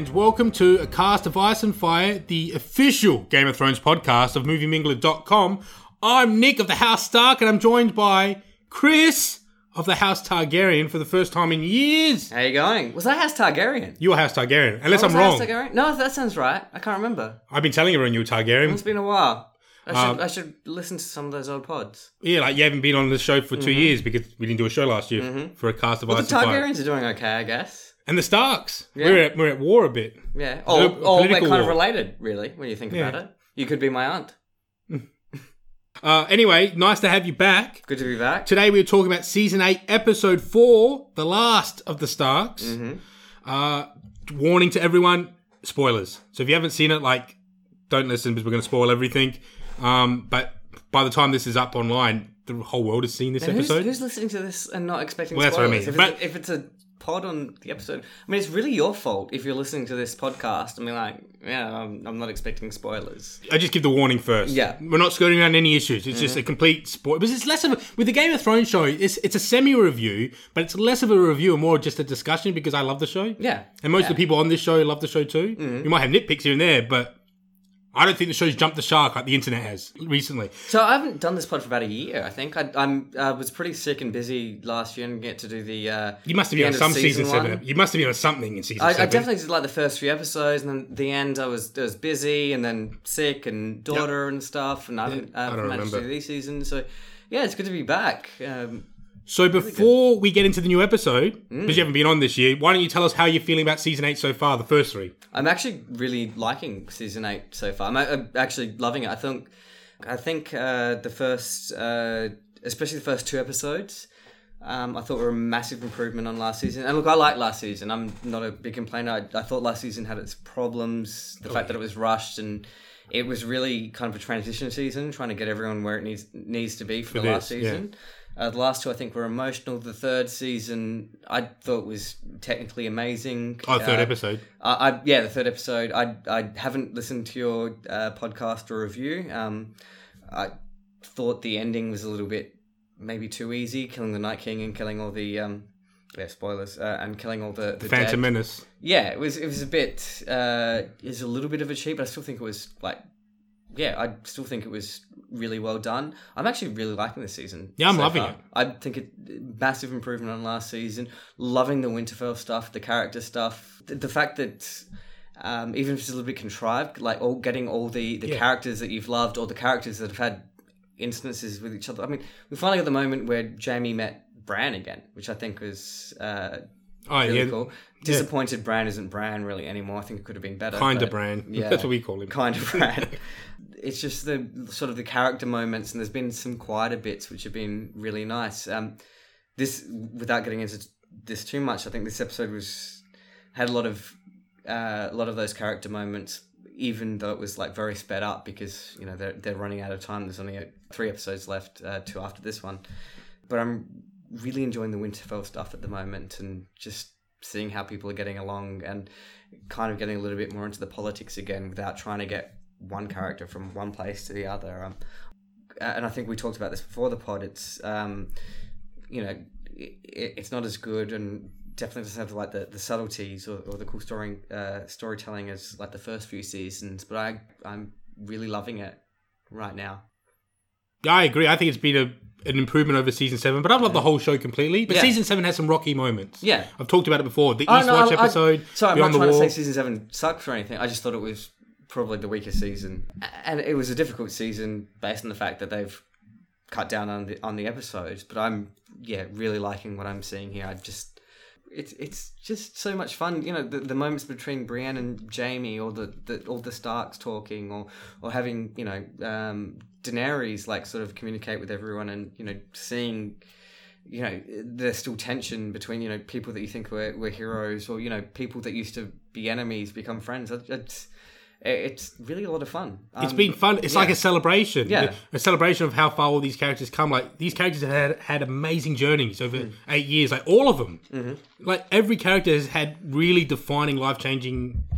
and welcome to A Cast of Ice and Fire, the official Game of Thrones podcast of MovieMingler.com. I'm Nick of the House Stark, and I'm joined by Chris of the House Targaryen for the first time in years. How you going? Was I House Targaryen? You're House Targaryen, unless I'm wrong. House Targaryen? No, that sounds right. I can't remember. I've been telling everyone you were Targaryen. It's been a while. I should listen to some of those old pods. Yeah, like you haven't been on the show for 2 years because we didn't do a show last year for A Cast of Ice and The Fire. Targaryens are doing okay, I guess. And the Starks. Yeah. We're at war a bit. Yeah. We're We're kind of related, really, when you think about it. You could be my aunt. Anyway, nice to have you back. Good to be back. Today we're talking about Season 8, Episode 4, The Last of the Starks. Warning to everyone, spoilers. So if you haven't seen it, don't listen because we're going to spoil everything. But by the time this is up online, the whole world has seen this episode. Who's listening to this and not expecting Well, spoilers? that's what I mean. If it's a pod on the episode, I mean, it's really your fault if you're listening to this podcast and be like, I'm not expecting spoilers. I just give the warning first. Yeah. We're not skirting around any issues. It's just a complete spoil. Because it's less of a... With the Game of Thrones show, it's a semi-review, but it's less of a review and more just a discussion because I love the show. Yeah. And most of the people on this show love the show too. We might have nitpicks here and there, but I don't think the show's jumped the shark like the internet has recently. So I haven't done this pod for about a year, I think. I was pretty sick and busy last year and didn't get to do the You must have been on some season 7. You must have been on something in season 7. I definitely did the first few episodes, and then the end I was busy and then sick and daughter and stuff, and I haven't managed to do these seasons. So yeah, it's good to be back. So before we get into the new episode, because you haven't been on this year, why don't you tell us how you're feeling about Season 8 so far, the first 3? I'm actually really liking Season 8 so far. I'm actually loving it. I think the first, especially the first 2 episodes, I thought were a massive improvement on last season. And look, I like last season. I'm not a big complainer. I thought last season had its problems. The fact that it was rushed, and it was really kind of a transition season, trying to get everyone where it needs to be for the last season. The last 2, I think, were emotional. The third season, I thought was technically amazing. Oh, the third episode. The third episode. I haven't listened to your podcast or review. I thought the ending was a little bit maybe too easy, killing the Night King and killing all the spoilers, and killing all the Phantom dead. Menace. Yeah, it was a bit. Is a little bit of a cheat, but I still think it was I still think it was really well done. I'm actually really liking this season. Yeah, I'm loving it. I think it massive improvement on last season. Loving the Winterfell stuff, the character stuff, the fact that even if it's a little bit contrived, getting all the characters that you've loved, or the characters that have had instances with each other. I mean, we finally got the moment where Jaime met Bran again, which I think was really cool. Disappointed Bran isn't Bran really anymore. I think it could have been better. Kind of Bran. Yeah, that's what we call him. Kind of Bran. It's just the sort of the character moments, and there's been some quieter bits which have been really nice. This, without getting into this too much, I think this episode had a lot of those character moments, even though it was very sped up because they're running out of time. There's only 3 episodes left, 2 after this one, but I'm really enjoying the Winterfell stuff at the moment, and just seeing how people are getting along, and kind of getting a little bit more into the politics again without trying to get one character from one place to the other. And I think we talked about this before the pod. It's it's not as good, and definitely doesn't have the subtleties or the cool storytelling as the first few seasons. But I'm really loving it right now. Yeah, I agree. I think it's been an improvement over Season 7, but I've loved the whole show completely. But Season 7 has some rocky moments. Yeah. I've talked about it before. The Eastwatch episode, I'm not trying to say Season 7 sucked or anything. I just thought it was probably the weakest season. And it was a difficult season based on the fact that they've cut down on the episodes. But I'm, really liking what I'm seeing here. It's just so much fun. The moments between Brienne and Jaime, or all the Starks talking, or having, Daenerys sort of communicate with everyone, and seeing there's still tension between people that you think were heroes, or people that used to be enemies become friends. It's really a lot of fun. It's been fun. It's like a celebration. Yeah. A celebration of how far all these characters come. These characters have had amazing journeys over 8 years. All of them. Every character has had really defining, life-changing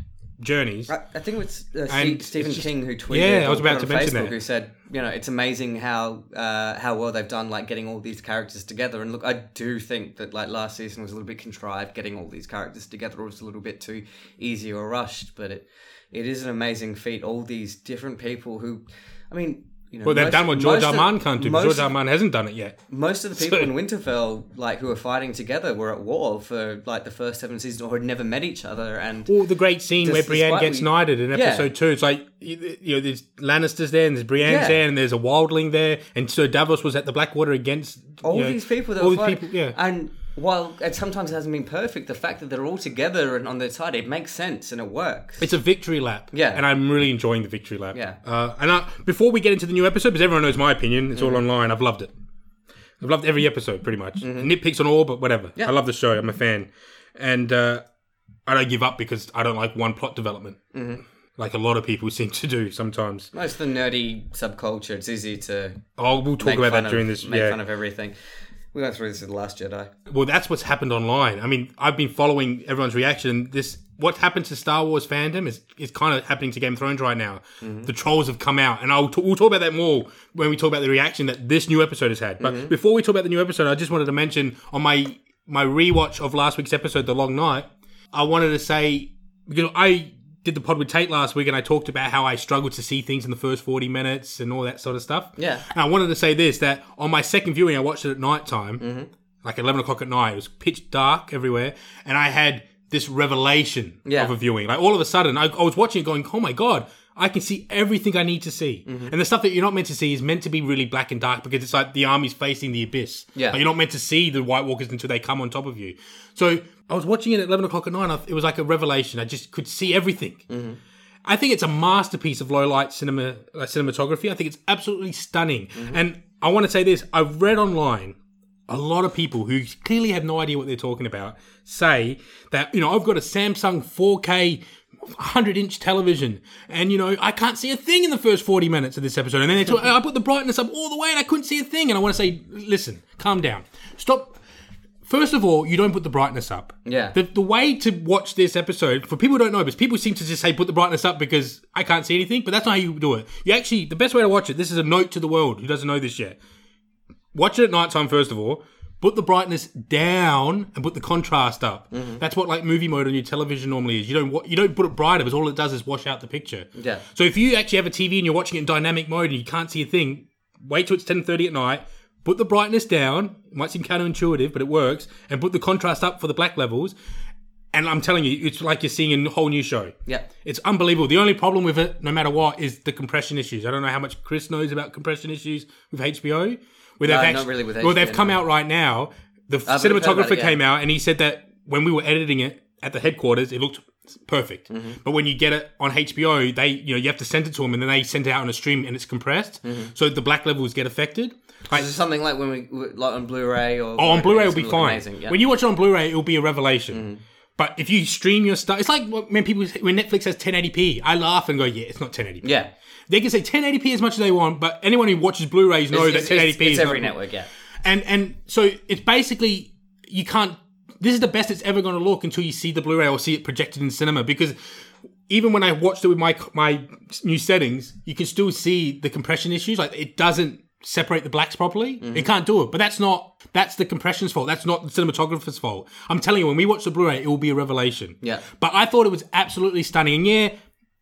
journeys. I think it was Stephen King who tweeted. Yeah, I was about to mention Facebook, that. Who said, it's amazing how well they've done, like, getting all these characters together. And look, I do think that, like, last season was a little bit contrived. Getting all these characters together was a little bit too easy or rushed. But it is an amazing feat. All these different people who, I mean. Well, they've done what George R. Martin can't do, but George R. Martin hasn't done it yet. Most of the people in Winterfell, like, who are fighting together were at war for, like, the first 7 seasons or had never met each other. And the great scene where Brienne gets knighted in episode 2. It's like, there's Lannisters there, and there's Brienne's there, and there's a wildling there, and so Davos was at the Blackwater against... all these people that were fighting. And while sometimes it hasn't been perfect, the fact that they're all together and on their side, it makes sense and it works. It's a victory lap. Yeah. And I'm really enjoying the victory lap. Yeah. Before we get into the new episode, because everyone knows my opinion, it's all online, I've loved it. I've loved every episode, pretty much. Nitpicks on all, but whatever. Yeah. I love the show. I'm a fan. And I don't give up because I don't like one plot development. Like a lot of people seem to do sometimes. Most of the nerdy subculture, it's easy to... we'll talk about that during this. Make fun of everything. We went through this with The Last Jedi. Well, that's what's happened online. I mean, I've been following everyone's reaction. What happened to Star Wars fandom is kind of happening to Game of Thrones right now. The trolls have come out, and we'll talk about that more when we talk about the reaction that this new episode has had. But before we talk about the new episode, I just wanted to mention on my rewatch of last week's episode, The Long Night, I wanted to say, because I did the pod with Tate last week and I talked about how I struggled to see things in the first 40 minutes and all that sort of stuff. Yeah. And I wanted to say this, that on my second viewing, I watched it at night time, like 11 o'clock at night. It was pitch dark everywhere. And I had this revelation of a viewing. Like all of a sudden, I was watching it going, oh my God, I can see everything I need to see. And the stuff that you're not meant to see is meant to be really black and dark because it's like the army's facing the abyss. Yeah. Like you're not meant to see the White Walkers until they come on top of you. So I was watching it at 11 o'clock at night. It was like a revelation. I just could see everything. I think it's a masterpiece of low light cinematography. I think it's absolutely stunning. And I want to say this. I've read online a lot of people who clearly have no idea what they're talking about say that, I've got a Samsung 4K 100-inch television and, I can't see a thing in the first 40 minutes of this episode. And then I put the brightness up all the way and I couldn't see a thing. And I want to say, listen, calm down. Stop. First of all, you don't put the brightness up. Yeah. The way to watch this episode, for people who don't know, because people seem to just say put the brightness up because I can't see anything, but that's not how you do it. The best way to watch it, this is a note to the world who doesn't know this yet. Watch it at night time, first of all. Put the brightness down and put the contrast up. That's what like movie mode on your television normally is. You don't put it brighter because all it does is wash out the picture. Yeah. So if you actually have a TV and you're watching it in dynamic mode and you can't see a thing, wait till it's 10:30 at night. Put the brightness down. It might seem counterintuitive, but it works. And put the contrast up for the black levels. And I'm telling you, it's like you're seeing a whole new show. Yeah. It's unbelievable. The only problem with it, no matter what, is the compression issues. I don't know how much Chris knows about compression issues with HBO. Not really with HBO. Well, they've come out right now. The cinematographer came out and he said that when we were editing it at the headquarters, it looked perfect. But when you get it on HBO, they you have to send it to them and then they send it out on a stream and it's compressed. So the black levels get affected. Like, is it something like when we like on Blu-ray or? On Blu-ray it'll be fine. Amazing, yeah. When you watch it on Blu-ray, it'll be a revelation. But if you stream your stuff, it's like when Netflix says 1080p, I laugh and go, yeah, it's not 1080p. Yeah. They can say 1080p as much as they want, but anyone who watches Blu-rays know that 1080p is every network, yeah. And so it's basically, you can't, this is the best it's ever going to look until you see the Blu-ray or see it projected in cinema, because even when I watched it with my new settings, you can still see the compression issues. Like it doesn't separate the blacks properly. It can't do it. But that's the compression's fault. That's not the cinematographer's fault. I'm telling you, when we watch the Blu-ray, it will be a revelation. Yeah. But I thought it was absolutely stunning. And yeah,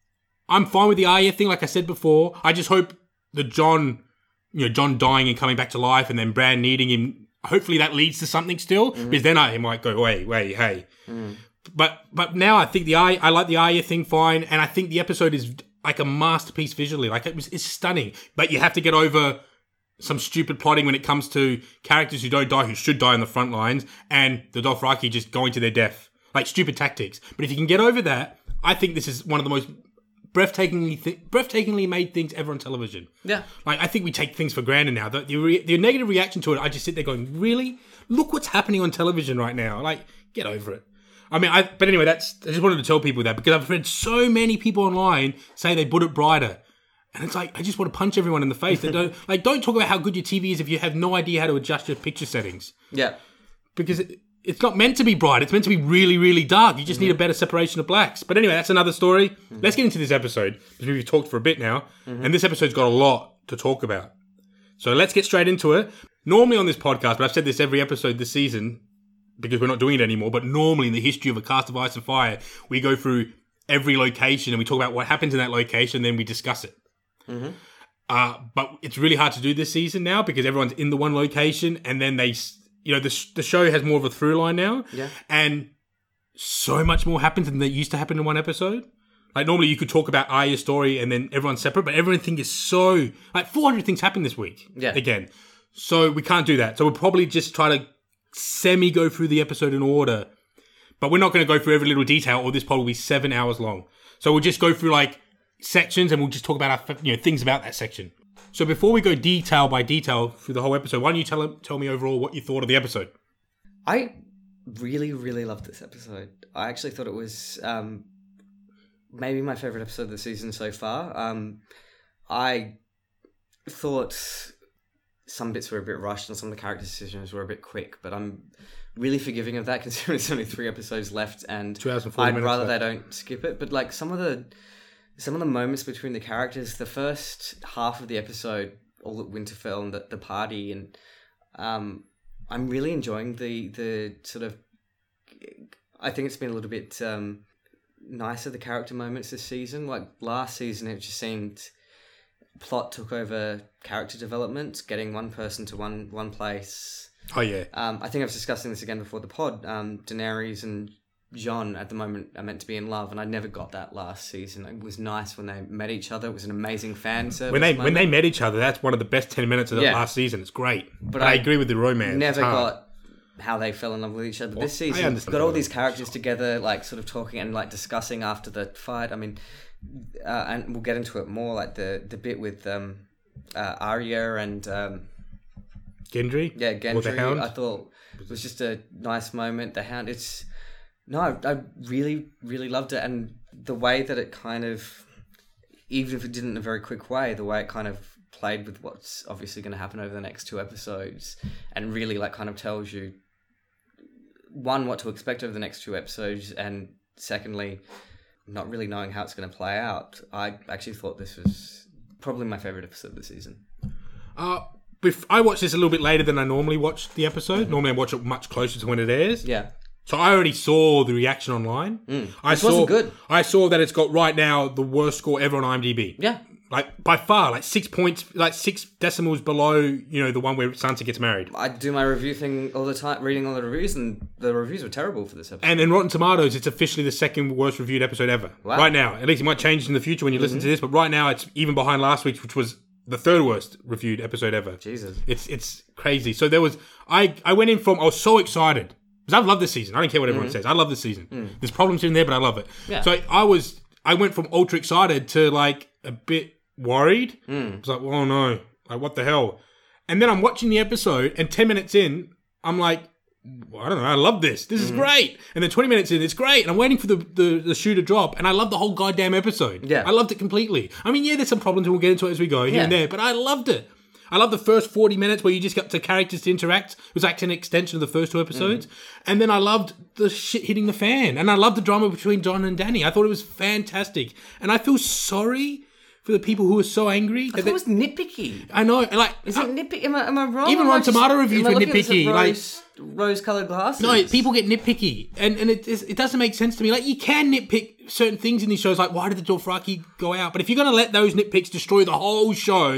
I'm fine with the Arya thing, like I said before. I just hope that John dying and coming back to life and then Bran needing him, hopefully that leads to something still. Because then I might go, wait, hey. But now I think I like the Arya thing fine, and I think the episode is like a masterpiece visually. Like it's stunning. But you have to get over some stupid plotting when it comes to characters who don't die, who should die on the front lines, and the Dothraki just going to their death. Like stupid tactics. But if you can get over that, I think this is one of the most breathtakingly made things ever on television. Yeah. Like, I think we take things for granted now. The negative reaction to it, I just sit there going, really? Look what's happening on television right now. Like, get over it. I mean, but anyway, I just wanted to tell people that because I've read so many people online say they put it brighter. And it's like, I just want to punch everyone in the face. Don't talk about how good your TV is if you have no idea how to adjust your picture settings. Yeah. Because it's not meant to be bright. It's meant to be really, really dark. You just need a better separation of blacks. But anyway, that's another story. Let's get into this episode, because we've talked for a bit now, and this episode's got a lot to talk about. So let's get straight into it. Normally on this podcast, but I've said this every episode this season, because we're not doing it anymore, but normally in the history of A Cast of Ice and Fire, we go through every location and we talk about what happens in that location, and then we discuss it. But it's really hard to do this season now, because everyone's in the one location, and then they... You know, the show has more of a through line now. Yeah. And so much more happens than that used to happen in one episode. Like, normally you could talk about Arya's story and then everyone's separate, but everything is so... Like, 400 things happened this week. Yeah. Again. So we can't do that. So we'll probably just try to semi-go through the episode in order. But we're not going to go through every little detail, or this pod will be 7 hours long. So we'll just go through, like, sections, and we'll just talk about our, things about that section. So before we go detail by detail through the whole episode, why don't you tell me overall what you thought of the episode? I really, really loved this episode. I actually thought it was maybe my favourite episode of the season so far. I thought some bits were a bit rushed and some of the character decisions were a bit quick, but I'm really forgiving of that, considering there's only 3 episodes left, and I'd rather they don't skip it. But like some of the moments between the characters, the first half of the episode, all at Winterfell and the party, and I'm really enjoying the sort of... I think it's been a little bit nicer, the character moments this season. Like last season, it just seemed plot took over character development, getting one person to one place. Oh, yeah. I think I was discussing this again before the pod. Daenerys and Jon at the moment are meant to be in love, and I never got that last season. It was nice when they met each other. It was an amazing fan service. When they met each other, that's one of the best 10 minutes of the last season. It's great. But I agree with the romance. Never got how they fell in love with each other. This season, we've got all these characters together, like sort of talking and like discussing after the fight. I mean, and we'll get into it more, like the bit with Arya and Gendry. Yeah, Gendry. Or the Hound. I thought it was just a nice moment. The Hound. I really, really loved it. And the way that it kind of, even if it didn't in a very quick way, the way it kind of played with what's obviously going to happen over the next 2 episodes, and really like kind of tells you, one, what to expect over the next 2 episodes, and secondly, not really knowing how it's going to play out. I actually thought this was probably my favourite episode of the season. I watched this a little bit later than I normally watch the episode. Normally I watch it much closer to when it airs. Yeah. So I already saw the reaction online. Wasn't good. I saw that it's got right now the worst score ever on IMDb. Yeah. Like by far, like 6 points, like 6 decimals below, the one where Sansa gets married. I do my review thing all the time, reading all the reviews, and the reviews were terrible for this episode. And in Rotten Tomatoes, it's officially the 2nd worst reviewed episode ever. Wow. Right now. At least it might change in the future when you listen to this, but right now it's even behind last week's, which was the 3rd worst reviewed episode ever. Jesus. It's crazy. So there was, I went in from, I was so excited. Because I've loved this season. I don't care what everyone says. I love this season. There's problems in there, but I love it. Yeah. So I went from ultra excited to like a bit worried. I was like, oh no, like what the hell? And then I'm watching the episode, and 10 minutes in, I'm like, I don't know, I love this. This is great. And then 20 minutes in, it's great. And I'm waiting for the shoe to drop, and I love the whole goddamn episode. Yeah. I loved it completely. I mean, yeah, there's some problems, and we'll get into it as we go here and there, but I loved it. I love the first 40 minutes where you just got to characters to interact. It was actually an extension of the first 2 episodes. And then I loved the shit hitting the fan. And I loved the drama between Jon and Dany. I thought it was fantastic. And I feel sorry for the people who were so angry. I thought it was nitpicky. I know. Like, is it nitpicky? Am I wrong? Even Rotten Tomato reviews were nitpicky. Rose-coloured glasses. No, people get nitpicky. And it doesn't make sense to me. Like, you can nitpick certain things in these shows, like, why did the Dothraki go out? But if you're going to let those nitpicks destroy the whole show,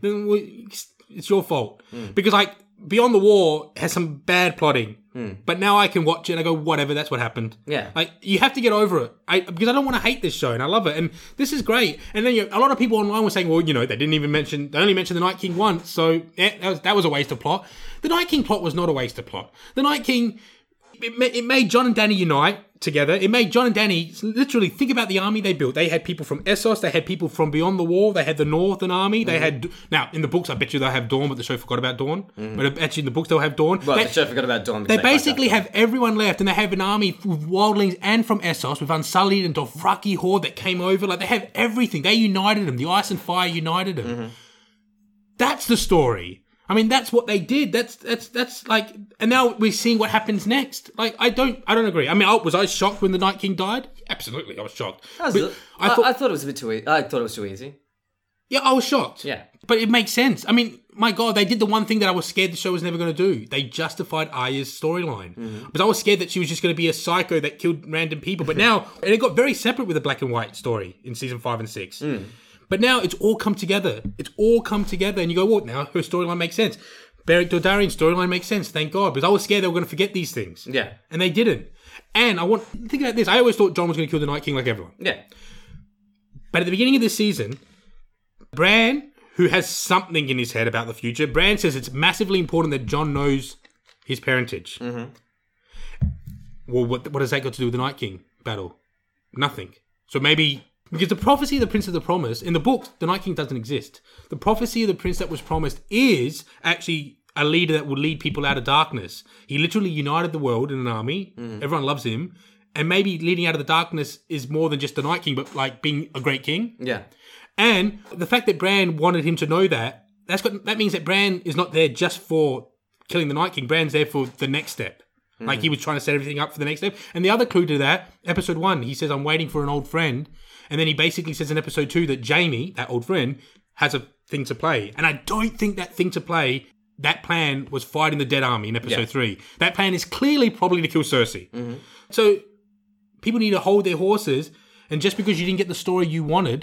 then it's your fault. Because, like, Beyond the Wall has some bad plotting. But now I can watch it and I go, whatever, that's what happened. Yeah. Like, you have to get over it. Because I don't want to hate this show, and I love it. And this is great. And then a lot of people online were saying, well, they only mentioned the Night King once, so that was a waste of plot. The Night King plot was not a waste of plot. The Night King, it made Jon and Dany unite together. It made Jon and Dany literally think about the army they built. They had people from Essos. They had people from Beyond the Wall. They had the Northern Army. They had... Now, in the books, I bet you they'll have Dorne, but the show forgot about Dorne. But actually, in the books, they'll have Dorne. Well, the show forgot about Dorne. They basically have everyone left, and they have an army with wildlings and from Essos, with Unsullied and Dothraki horde that came over. Like, they have everything. They united them. The Ice and Fire united them. That's the story. I mean, that's what they did. That's like, and now we're seeing what happens next. Like, I don't agree. I mean, was I shocked when the Night King died? Absolutely, I was shocked. I thought it was a bit too easy. I thought it was too easy. Yeah, I was shocked. Yeah. But it makes sense. I mean, my God, they did the one thing that I was scared the show was never going to do. They justified Arya's storyline. Because I was scared that she was just going to be a psycho that killed random people. But now, and it got very separate with the black and white story in season 5 and 6. But now it's all come together. It's all come together. And you go, well, now her storyline makes sense. Beric Dondarrion's storyline makes sense, thank God. Because I was scared they were going to forget these things. Yeah. And they didn't. And think about this. I always thought Jon was going to kill the Night King like everyone. Yeah. But at the beginning of this season, Bran, who has something in his head about the future, Bran says it's massively important that Jon knows his parentage. Well, what has that got to do with the Night King battle? Nothing. So maybe... Because the prophecy of the Prince of the Promise, in the book, the Night King doesn't exist. The prophecy of the Prince that was promised is actually a leader that would lead people out of darkness. He literally united the world in an army. Everyone loves him. And maybe leading out of the darkness is more than just the Night King, but like being a great king. Yeah. And the fact that Bran wanted him to know that means that Bran is not there just for killing the Night King. Bran's there for the next step. Like he was trying to set everything up for the next step. And the other clue to that, episode 1, he says, I'm waiting for an old friend. And then he basically says in episode 2 that Jaime, that old friend, has a thing to play. And I don't think that thing to play, that plan was fighting the Dead Army in episode 3. That plan is clearly probably to kill Cersei. So people need to hold their horses. And just because you didn't get the story you wanted,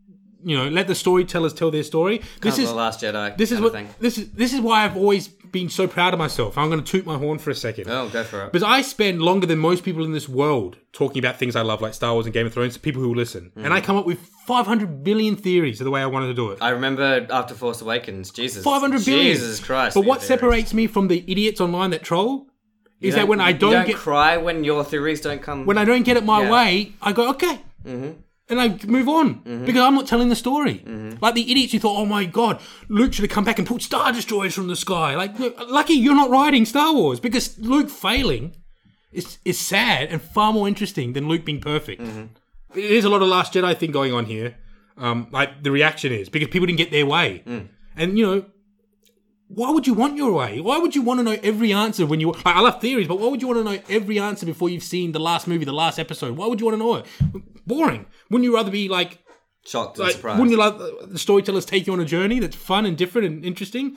let the storytellers tell their story. This is the Last Jedi. This is why I've always been so proud of myself. I'm going to toot my horn for a second. Oh, go for it. Because I spend longer than most people in this world talking about things I love, like Star Wars and Game of Thrones, to people who will listen. And I come up with 500 billion theories of the way I wanted to do it. I remember after Force Awakens, 500 billion. Jesus Christ. But what separates me from the idiots online that troll is that when I don't get... cry when your theories don't come... When I don't get it my way, I go, okay. And I move on because I'm not telling the story. Like the idiots who thought, oh my God, Luke should have come back and pulled Star Destroyers from the sky. Like, look, lucky you're not writing Star Wars because Luke failing is sad and far more interesting than Luke being perfect. There's a lot of Last Jedi thing going on here. Like the reaction is because people didn't get their way. And why would you want your way? Why would you want to know every answer when you... Like, I love theories, but why would you want to know every answer before you've seen the last movie, the last episode? Why would you want to know it? Boring. Wouldn't you rather be like... shocked and surprised. Wouldn't you like the storytellers take you on a journey that's fun and different and interesting?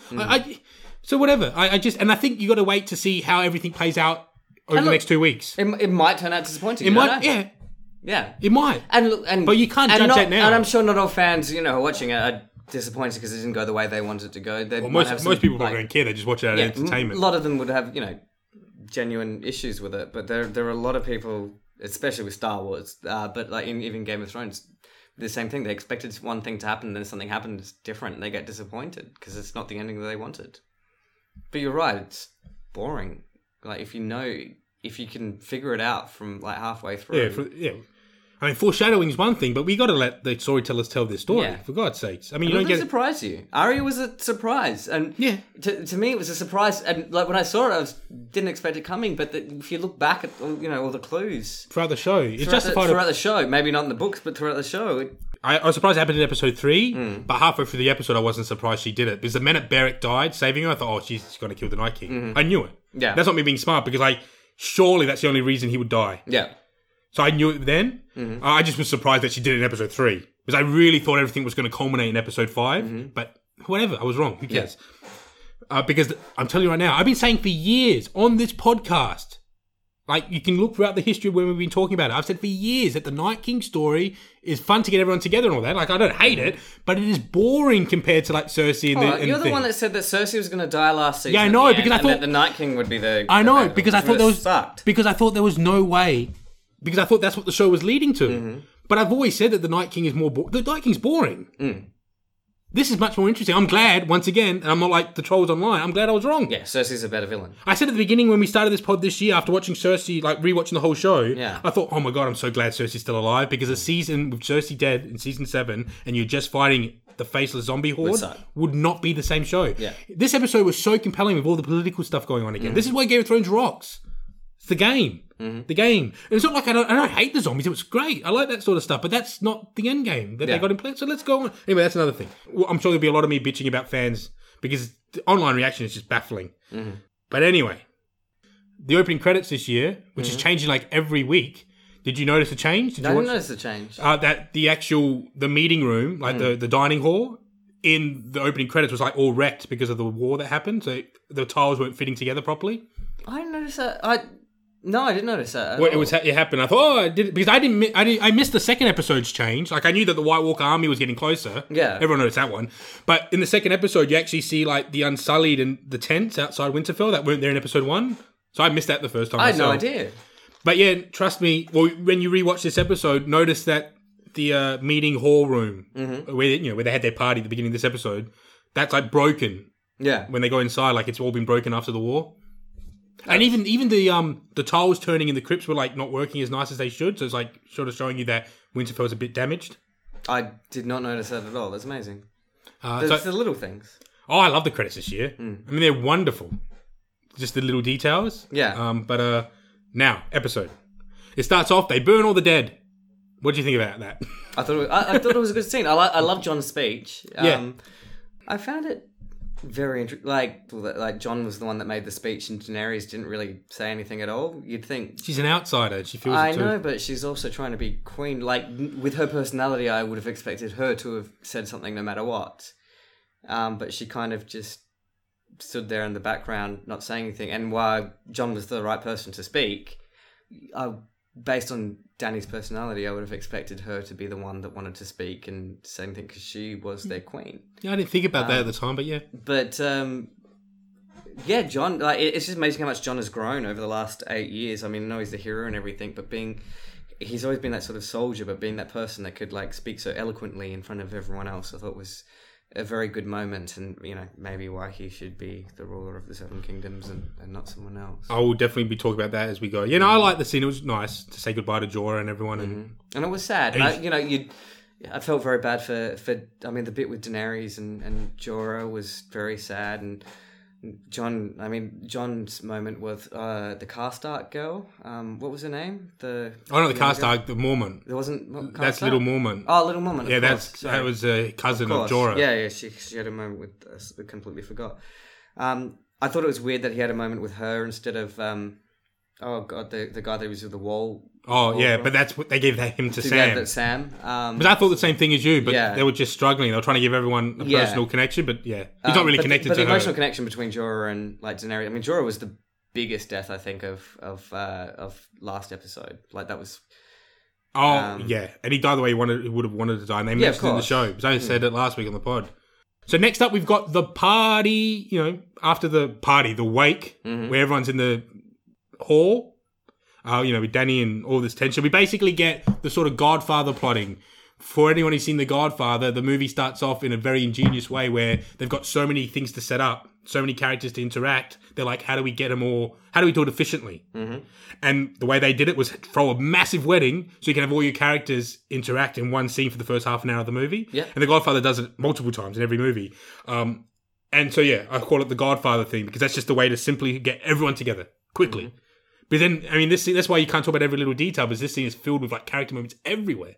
So whatever. I think you got to wait to see how everything plays out over the next 2 weeks. It might turn out disappointing. It might, yeah. Yeah. It might. But you can't judge that now. And I'm sure not all fans, who are watching it are disappointed because it didn't go the way they wanted it to go. Most people don't care. They just watch it out of entertainment. A lot of them would have, genuine issues with it. But there are a lot of people, especially with Star Wars, but like even Game of Thrones, the same thing. They expected one thing to happen, then something happened different, and they get disappointed because it's not the ending that they wanted. But you're right, it's boring. Like if you can figure it out from like halfway through. Yeah. I mean, foreshadowing is one thing, but we got to let the storytellers tell their story, for God's sakes. I mean, you don't get... surprise you. Arya was a surprise. And to me, it was a surprise. And like when I saw it, didn't expect it coming. But if you look back at, all the clues... Throughout the show. It's justified... Throughout the show. Maybe not in the books, but throughout the show. I was surprised it happened in episode 3, but halfway through the episode, I wasn't surprised she did it. Because the minute Beric died, saving her, I thought, she's going to kill the Night King. I knew it. Yeah. That's not me being smart, because surely that's the only reason he would die. Yeah. So I knew it then. I just was surprised that she did it in episode 3. Because I really thought everything was going to culminate in episode 5. But whatever, I was wrong. Who cares? Because I'm telling you right now, I've been saying for years on this podcast, like you can look throughout the history of when we've been talking about it. I've said for years that the Night King story is fun to get everyone together and all that. Like I don't hate it, but it is boring compared to like Cersei and you're the one that said that Cersei was going to die last season. Yeah, I know, because I thought that the Night King would be the... I know, because I thought there was... sucked. Because I thought there was no way... Because I thought that's what the show was leading to. But I've always said that the Night King is more... the Night King's boring. This is much more interesting. I'm glad, once again, and I'm not like the trolls online, I'm glad I was wrong. Yeah, Cersei's a better villain. I said at the beginning when we started this pod this year, after watching Cersei, like rewatching the whole show, Yeah. I thought, oh my God, I'm so glad Cersei's still alive, because a season with Cersei dead in season 7, and you're just fighting the faceless zombie horde, would not be the same show. Yeah. This episode was so compelling with all the political stuff going on again. This is why Game of Thrones rocks. It's the game. The game. And it's not like I don't hate the zombies. It was great. I like that sort of stuff. But that's not the end game that they got in place. So let's go on. Anyway, that's another thing. Well, I'm sure there'll be a lot of me bitching about fans because the online reaction is just baffling. But anyway, the opening credits this year, which is changing like every week. Did you notice a change? I didn't notice the change. That the meeting room, like the dining hall, in the opening credits was like all wrecked because of the war that happened. So the tiles weren't fitting together properly. I didn't notice that. I didn't notice that. Well, it happened. I thought, I did because I missed the second episode's change. Like I knew that the White Walker army was getting closer. Yeah, everyone noticed that one. But in the second episode, you actually see like the Unsullied and the tents outside Winterfell that weren't there in episode 1. So I missed that the first time. I had no idea. But yeah, trust me. Well, when you rewatch this episode, notice that the meeting hall room where they had their party at the beginning of this episode, that's like broken. Yeah, when they go inside, like it's all been broken after the war. And even the tiles turning in the crypts were like not working as nice as they should. So it's like sort of showing you that Winterfell's a bit damaged. I did not notice that at all. That's amazing. It's the little things. Oh, I love the credits this year. I mean, they're wonderful. Just the little details. Yeah. But now episode. It starts off. They burn all the dead. What do you think about that? I thought it was a good scene. I love Jon's speech. Yeah. I found it very interesting. Like Jon was the one that made the speech, and Daenerys didn't really say anything at all. You'd think she's an outsider. She feels. I know, but she's also trying to be queen. Like with her personality, I would have expected her to have said something no matter what. But she kind of just stood there in the background, not saying anything. And while Jon was the right person to speak, based on Dany's personality, I would have expected her to be the one that wanted to speak and say anything because she was their queen. Yeah, I didn't think about that at the time, but yeah. But yeah, Jon. Like, it's just amazing how much Jon has grown over the last 8 years. I mean, I know he's the hero and everything, but he's always been that sort of soldier, but being that person that could like speak so eloquently in front of everyone else, I thought was a very good moment, and maybe why he should be the ruler of the Seven Kingdoms and not someone else. I will definitely be talking about that as we go. I like the scene. It was nice to say goodbye to Jorah and everyone, and it was sad. I felt very bad for. I mean, the bit with Daenerys and Jorah was very sad, and Jon. I mean, Jon's moment with the Karstark girl. What was her name? The Karstark, the Mormont. There wasn't. That's Little Mormont. Oh, Little Mormont. Yeah, that was a cousin of Jorah. Yeah. She had a moment with us. I completely forgot. I thought it was weird that he had a moment with her instead of the guy that was with the wall. Oh yeah, but that's what they gave him to Sam. That Sam. But I thought the same thing as you, but they were just struggling. They were trying to give everyone a personal connection, but he's not really connected to her. But the emotional connection between Jorah and like Daenerys. I mean, Jorah was the biggest death I think of last episode. Like that was. Yeah, and he died the way he would have wanted to die, and they mentioned it in the show. Because I said it last week on the pod. So next up, we've got the party. After the party, the wake, where everyone's in the hall. With Dany and all this tension. We basically get the sort of Godfather plotting. For anyone who's seen The Godfather, the movie starts off in a very ingenious way where they've got so many things to set up, so many characters to interact. They're like, how do we get them all? How do we do it efficiently? And the way they did it was throw a massive wedding so you can have all your characters interact in one scene for the first half an hour of the movie. Yeah. And The Godfather does it multiple times in every movie. And so, I call it the Godfather thing because that's just a way to simply get everyone together quickly. But then, I mean, this scene, that's why you can't talk about every little detail, because this scene is filled with like character moments everywhere.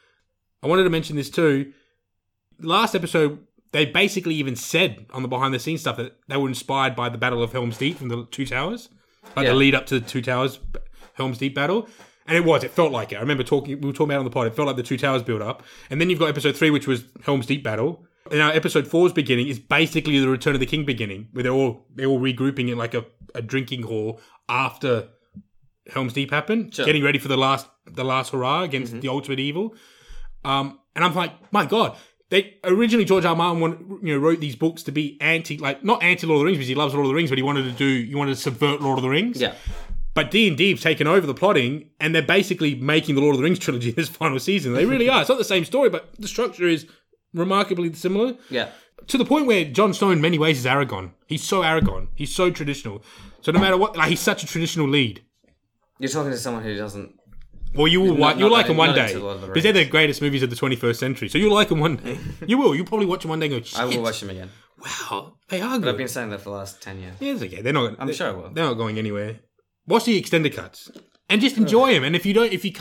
I wanted to mention this too. Last episode, they basically even said on the behind the scenes stuff that they were inspired by the Battle of Helm's Deep from the Two Towers. Like the lead up to the Two Towers Helm's Deep battle. And it felt like it. I remember we were talking about it on the pod, it felt like the Two Towers build up. And then you've got episode 3, which was Helm's Deep battle. And now episode 4's beginning is basically the Return of the King beginning, where they're all regrouping in like a drinking hall after Helm's Deep happened, getting ready for the last hurrah against the ultimate evil. And I'm like, my God, they originally George R. R. Martin wrote these books to be not anti Lord of the Rings because he loves Lord of the Rings, but he wanted to subvert Lord of the Rings. Yeah. But D&D have taken over the plotting, and they're basically making the Lord of the Rings trilogy this final season. They really are. It's not the same story, but the structure is remarkably similar. Yeah. To the point where Jon Snow in many ways is Aragorn. He's so Aragorn. He's so traditional. So no matter what, he's such a traditional lead. You're talking to someone who doesn't... Well, you'll like them one day. Because they're the greatest movies of the 21st century. So you'll like them one day. You will. You'll probably watch them one day and go, shit. I will watch them again. Wow. They are good. But I've been saying that for the last 10 years. Yeah, it's okay. They're not... I'm sure I will. They're not going anywhere. Watch the extended cuts. And just enjoy them. And if you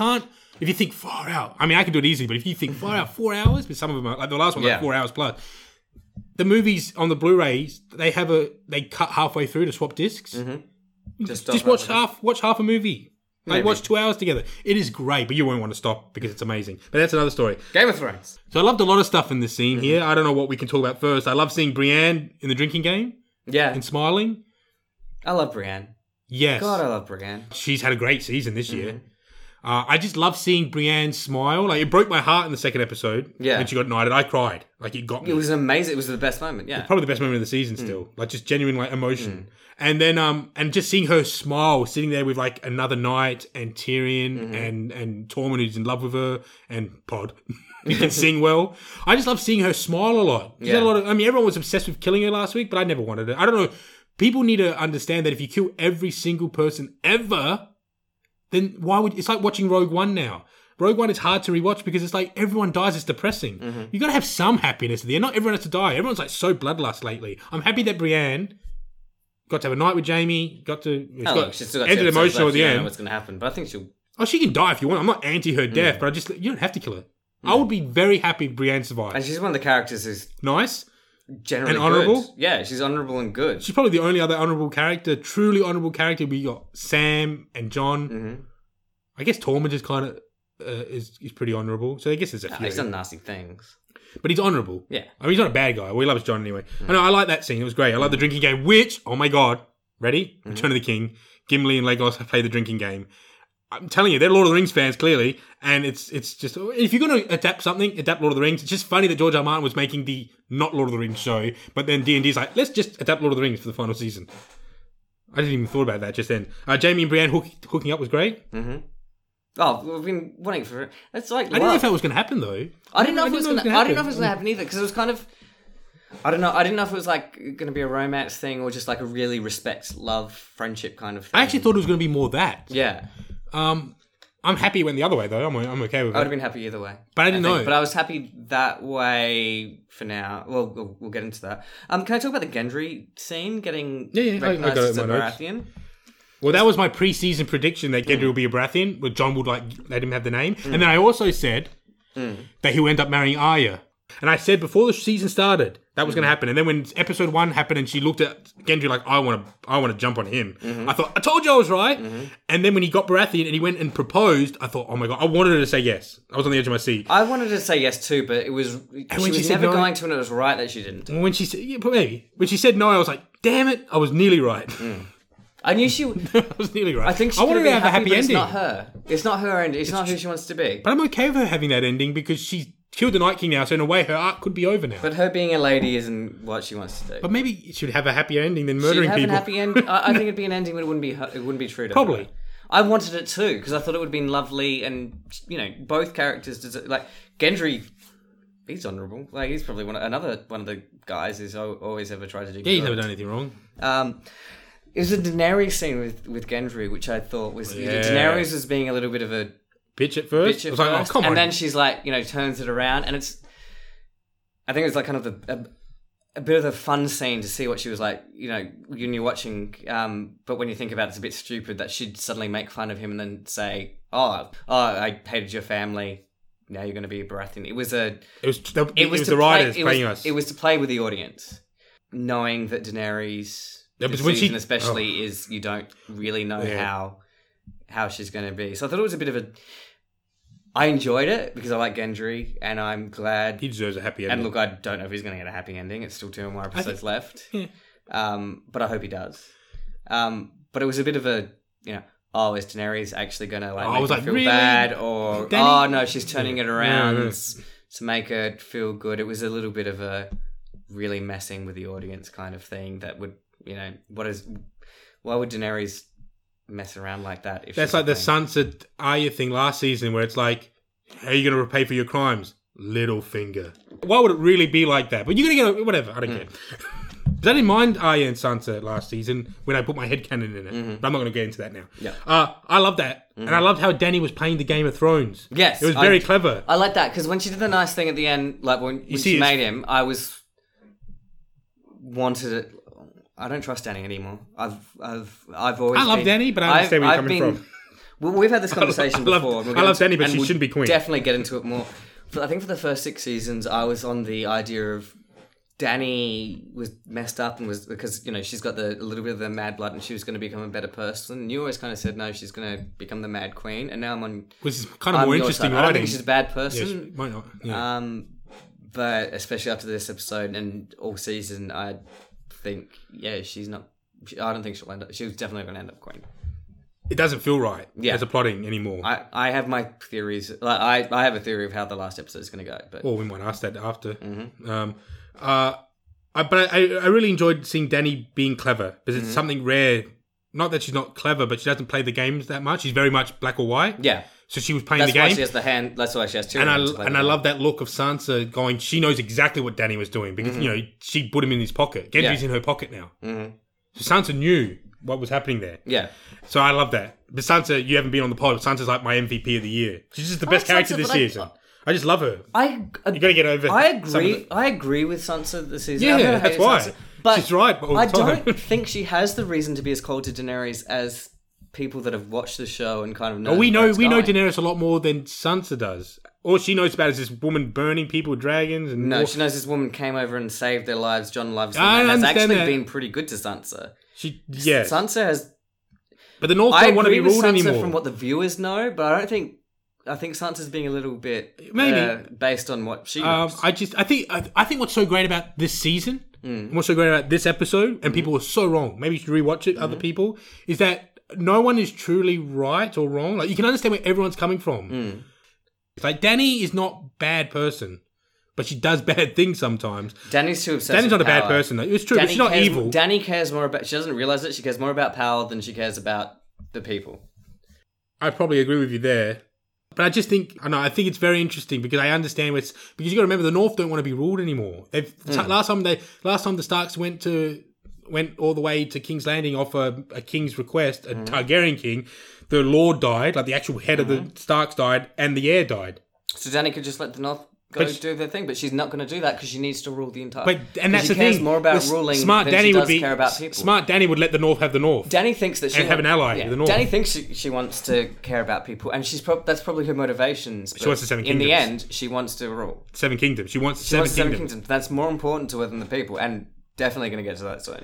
think far out... I mean, I can do it easily, but if you think far out 4 hours, but some of them are... Like the last one, like 4 hours plus... the movies on the Blu-rays, they cut halfway through to swap discs. Mm-hmm. Just watch half a movie. Like, watch 2 hours together. It is great, but you won't want to stop because it's amazing. But that's another story. Game of Thrones. So I loved a lot of stuff in this scene here. I don't know what we can talk about first. I love seeing Brienne in the drinking game. Yeah. And smiling. I love Brienne. Yes. God, I love Brienne. She's had a great season this year. I just love seeing Brienne smile. Like, it broke my heart in the second episode. Yeah. When she got knighted. I cried. Like, it got me. It was amazing. It was the best moment, yeah. Probably the best moment of the season still. Like, just genuine, like, emotion. And then, and just seeing her smile, sitting there with, like, another knight and Tyrion and Tormund, who's in love with her, and Pod, who can sing well. I just love seeing her smile a lot. She's had a lot of, I mean, everyone was obsessed with killing her last week, but I never wanted it. I don't know. People need to understand that if you kill every single person ever, then why would... It's like watching Rogue One now. Rogue One is hard to rewatch because it's like everyone dies. It's depressing. You got to have some happiness at the end. Not everyone has to die. Everyone's like so bloodlust lately. I'm happy that Brienne got to have a night with Jamie. She's still got ended emotional at the You don't end. know what's going to happen, but I think she'll... Oh, she can die if you want. I'm not anti her death, but you don't have to kill her. I would be very happy if Brienne survived. And she's one of the characters who's nice. Generally and honourable. Good. Yeah, she's honourable and good. She's probably the only other honourable character, truly honourable character. We got Sam and John. I guess Tormund is kind of is pretty honourable. So I guess there's a few. He's done nasty things, but he's honourable. Yeah, I mean, he's not a bad guy. We love John anyway. I know. I like that scene. It was great. I love the drinking game. Which, oh my god, ready? Return of the King. Gimli and Legolas have played the drinking game. I'm telling you, they're Lord of the Rings fans, clearly. And it's just... If you're going to adapt something, adapt Lord of the Rings. It's just funny that George R. R. Martin was making the not Lord of the Rings show, but then D&D's like, let's just adapt Lord of the Rings for the final season. I didn't even thought about that just then. Jamie and Brienne hooking up was great. Oh, we've been wanting for it. It's like... I didn't know if that was going to happen, though. I didn't know if it was going to happen either, because it was kind of... I don't know. I didn't know if it was like going to be a romance thing or just like a really respect, love, friendship kind of thing. I actually thought it was going to be more that. Yeah. I'm happy it went the other way, though. I'm okay with it. I would have been happy either way. But I didn't know. But I was happy that way for now. Well, we'll get into that. Can I talk about the Gendry scene getting recognised as a Baratheon? Well, that was my pre-season prediction that Gendry would be a Baratheon, where John would like let him have the name. And then I also said that he would end up marrying Arya. And I said before the season started that was going to happen. And then when episode 1 happened and she looked at Gendry like, I want to jump on him. I thought, I told you I was right. And then when he got Baratheon and he went and proposed, I thought, oh my God, I wanted her to say yes. I was on the edge of my seat. I wanted her to say yes too, but it was she was never going to, and it was right that she didn't. When she said, when she said no, I was like, damn it, I was nearly right. I knew she... I was nearly right. I think she wanted to have a happy ending. It's not her. It's not her ending. It's not who she wants to be. But I'm okay with her having that ending because she's killed the Night King now, so in a way her arc could be over now. But her being a lady isn't what she wants to do. But maybe she'd have a happier ending than murdering people. She'd have a happy end. I think it'd be an ending, but it wouldn't be true to her. Probably. I wanted it too, because I thought it would have been lovely, and, you know, both characters... Like, Gendry... He's honourable. Like, he's probably another one of the guys who's always ever tried to do good. Yeah, he's never done anything wrong. It was a Daenerys scene with Gendry, which I thought was... Daenerys was being a little bit of a... Bitch at first? I was like, oh, come on. And then she's like, you know, turns it around, and it's... I think it was like kind of a bit of a fun scene to see what she was like, you know, when you're watching... but when you think about it, it's a bit stupid that she'd suddenly make fun of him and then say, oh, I hated your family... Now you're going to be a Baratheon. It was the writers playing us. It was to play with the audience, knowing that Daenerys, season especially, is you don't really know how she's going to be. So I thought it was a bit of a. I enjoyed it because I like Gendry, and I'm glad he deserves a happy ending. And look, I don't know if he's going to get a happy ending. It's still 2 more episodes left. Yeah. But I hope he does. But it was a bit of a, you know. Oh, is Daenerys actually going to make her feel bad? Or, no, she's turning it around to make her feel good. It was a little bit of a really messing with the audience kind of thing that would, you know, why would Daenerys mess around like that? That's like the Sansa Arya thing last season where it's like, how are you going to repay for your crimes? Littlefinger. Why would it really be like that? But you're going to get whatever. I don't care. Because I didn't mind Arya and Sansa last season when I put my headcanon in it. But I'm not going to get into that now. Yeah. I love that. And I loved how Dany was playing the Game of Thrones. Yes. It was very clever. I like that because when she did the nice thing at the end, like when she made him, I wanted it. I don't trust Dany anymore. I've always I love Dany, but I understand where you're coming from. Well, we've had this conversation before. I love Dany, but she shouldn't be queen. Definitely get into it more. I think for the first 6 seasons, I was on the idea of Dany was messed up and was because she's got a little bit of the mad blood and she was going to become a better person. And you always kind of said no, she's going to become the Mad Queen. And now I'm on. Which is kind of more interesting. I don't think she's a bad person. Yeah, she might not. Yeah. But especially after this episode and all season, I think she's not. I don't think she'll end up. She was definitely going to end up Queen. It doesn't feel right as a plotting anymore. I have my theories. Like I have a theory of how the last episode is going to go. But we might ask that after. Mm-hmm. But I really enjoyed seeing Dany being clever because it's something rare. Not that she's not clever, but she doesn't play the games that much. She's very much black or white. Yeah. So she was playing the game. That's why she has the hand. That's why she has two hands. And I love that look of Sansa going. She knows exactly what Dany was doing because she put him in his pocket. Gendry's in her pocket now. Mm-hmm. So Sansa knew what was happening there. Yeah. So I love that. But Sansa, you haven't been on the pod. Sansa's like my MVP of the year. She's just the best character this season. I just love her. You got to get over. I agree. I agree with Sansa this season. Yeah, that's why. Sansa, but she's right. I don't think she has the reason to be as cold to Daenerys as people that have watched the show and kind of know. We know Daenerys a lot more than Sansa does. All she knows about is this woman burning people with dragons. And she knows this woman came over and saved their lives. Jon loves them. And has actually been pretty good to Sansa. Sansa has. But the North don't want to be ruled anymore. From what the viewers know, but I don't think. I think Sansa's being a little bit based on what she knows. I think what's so great about this season, and what's so great about this episode, and people were so wrong. Maybe you should rewatch it. Other people is that no one is truly right or wrong. Like you can understand where everyone's coming from. It's like Dany is not a bad person, but she does bad things sometimes. Dany's too obsessed. Dany's not a bad person. Though. It's true, but she's not evil. Dany cares more about. She doesn't realize it. She cares more about power than she cares about the people. I probably agree with you there. But I just think, I think it's very interesting because I understand because you got to remember the North don't want to be ruled anymore. Last time the Starks went all the way to King's Landing off a king's request, a Targaryen king, the Lord died, like the actual head of the Starks died, and the heir died. So Dany could just let the North do their thing, but she's not going to do that because she needs to rule the entire. And that's the thing. She cares more about ruling than she does care about people. Smart Dany would let the North have the North. Dany thinks that she have an ally with the North. Dany thinks she wants to care about people, and that's probably her motivations. She wants the Seven Kingdoms. In the end, she wants to rule. Seven Kingdoms. She wants Seven Kingdoms. That's more important to her than the people, and definitely going to get to that soon.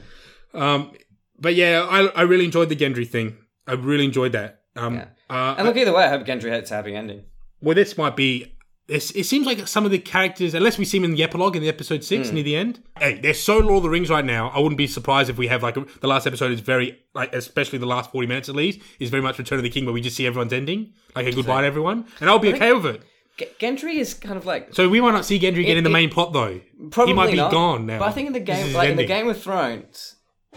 But yeah, I really enjoyed the Gendry thing. I really enjoyed that. And look, either way, I hope Gendry has a happy ending. Well, this might be. It seems like some of the characters, unless we see them in the epilogue in the episode 6 near the end. Hey, they're so Lord of the Rings right now. I wouldn't be surprised if we have the last episode is very especially the last 40 minutes at least is very much Return of the King, where we just see everyone's ending, like a goodbye to everyone, and I'll be okay with it. Gendry is kind of like. So we might not see Gendry again in the main plot though. Probably he might be not, gone now. But I think in the game, in the Game of Thrones,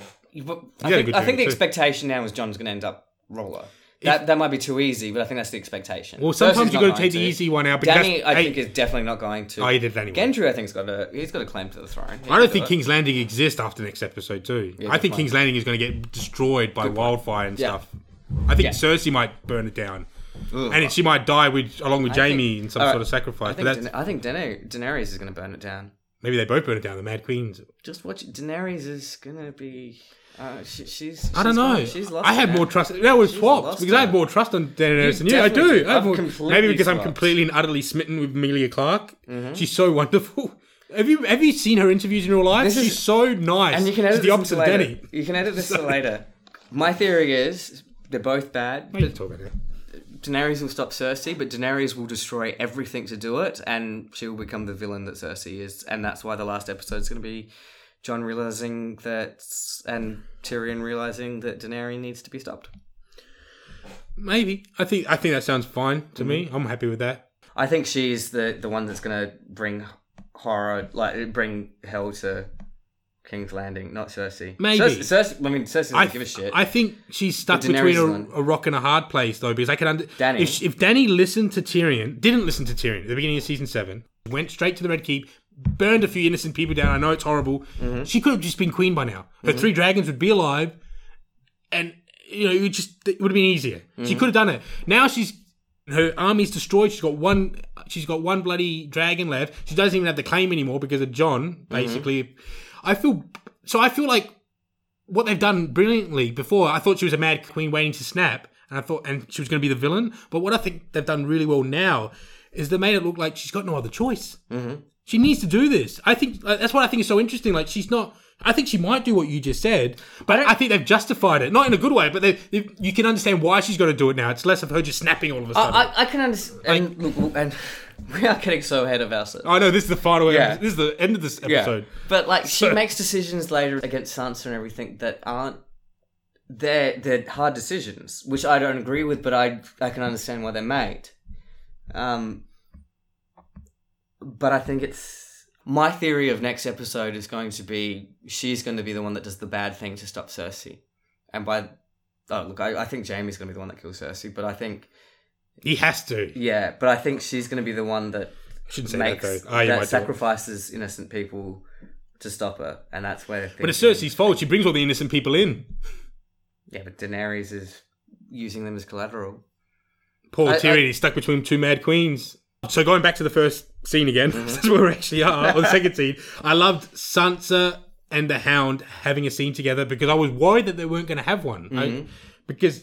I think the expectation now is Jon's going to end up ruler. That might be too easy, but I think that's the expectation. Well, sometimes you've got to take the easy one out. Dany, I think, is definitely not going to. He did anyway. Gendry, I think, he's got a claim to the throne. I don't think King's Landing exists after next episode too. Yeah, I think King's Landing is going to get destroyed by wildfire and stuff. I think Cersei might burn it down. Ugh. And she might die along with Jaime in some sort of sacrifice. I think Daenerys is going to burn it down. Maybe they both burn it down, the Mad Queens. Just watch it. Daenerys is going to be... she's I don't know. She's lost. I had more trust. That was swapped because I had more trust on Daenerys than you. I do. Maybe because I'm completely and utterly smitten with Emilia Clarke. Mm-hmm. She's so wonderful. Have you seen her interviews in real life? She's so nice. And you can edit She's the opposite of Dany. You can edit this to later. My theory is they're both bad. What are you talking about? Daenerys will stop Cersei, but Daenerys will destroy everything to do it, and she will become the villain that Cersei is, and that's why the last episode is going to be Jon realizing that, and Tyrion realizing that Daenerys needs to be stopped. Maybe. I think that sounds fine to me. I'm happy with that. I think she's the one that's going to bring horror, bring hell to King's Landing, not Cersei. Maybe. Cersei doesn't give a shit. I think she's stuck between a rock and a hard place, though, because I can Dany. If Dany didn't listen to Tyrion at the beginning of season 7, went straight to the Red Keep, burned a few innocent people down. I know it's horrible. Mm-hmm. She could have just been queen by now. Her 3 dragons would be alive, and it would have been easier. Mm-hmm. She could have done it. Now her army's destroyed. She's got one bloody dragon left. She doesn't even have the claim anymore because of Jon. Basically, I feel like what they've done brilliantly before. I thought she was a mad queen waiting to snap, and she was going to be the villain. But what I think they've done really well now is they made it look like she's got no other choice. Mm-hmm. She needs to do this. I think that's what I think is so interesting. Like, she's not. I think she might do what you just said, but I think they've justified it. Not in a good way, but you can understand why she's got to do it now. It's less of her just snapping all of a sudden. I can understand. And we are getting so ahead of ourselves. I know this is the final. This is the end of this episode. Yeah. But like, she makes decisions later against Sansa and everything that aren't. They're hard decisions, which I don't agree with, but I can understand why they're made. But I think it's. My theory of next episode is going to be she's going to be the one that does the bad thing to stop Cersei. And I think Jaime's going to be the one that kills Cersei, but I think... He has to. Yeah, but I think she's going to be the one that sacrifices innocent people to stop her, and that's where... But it's Cersei's fault. She brings all the innocent people in. Yeah, but Daenerys is using them as collateral. Poor Tyrion, he's stuck between two mad queens. So going back to the first scene again, that's where we actually are, or the second scene. I loved Sansa and the Hound having a scene together because I was worried that they weren't going to have one. Because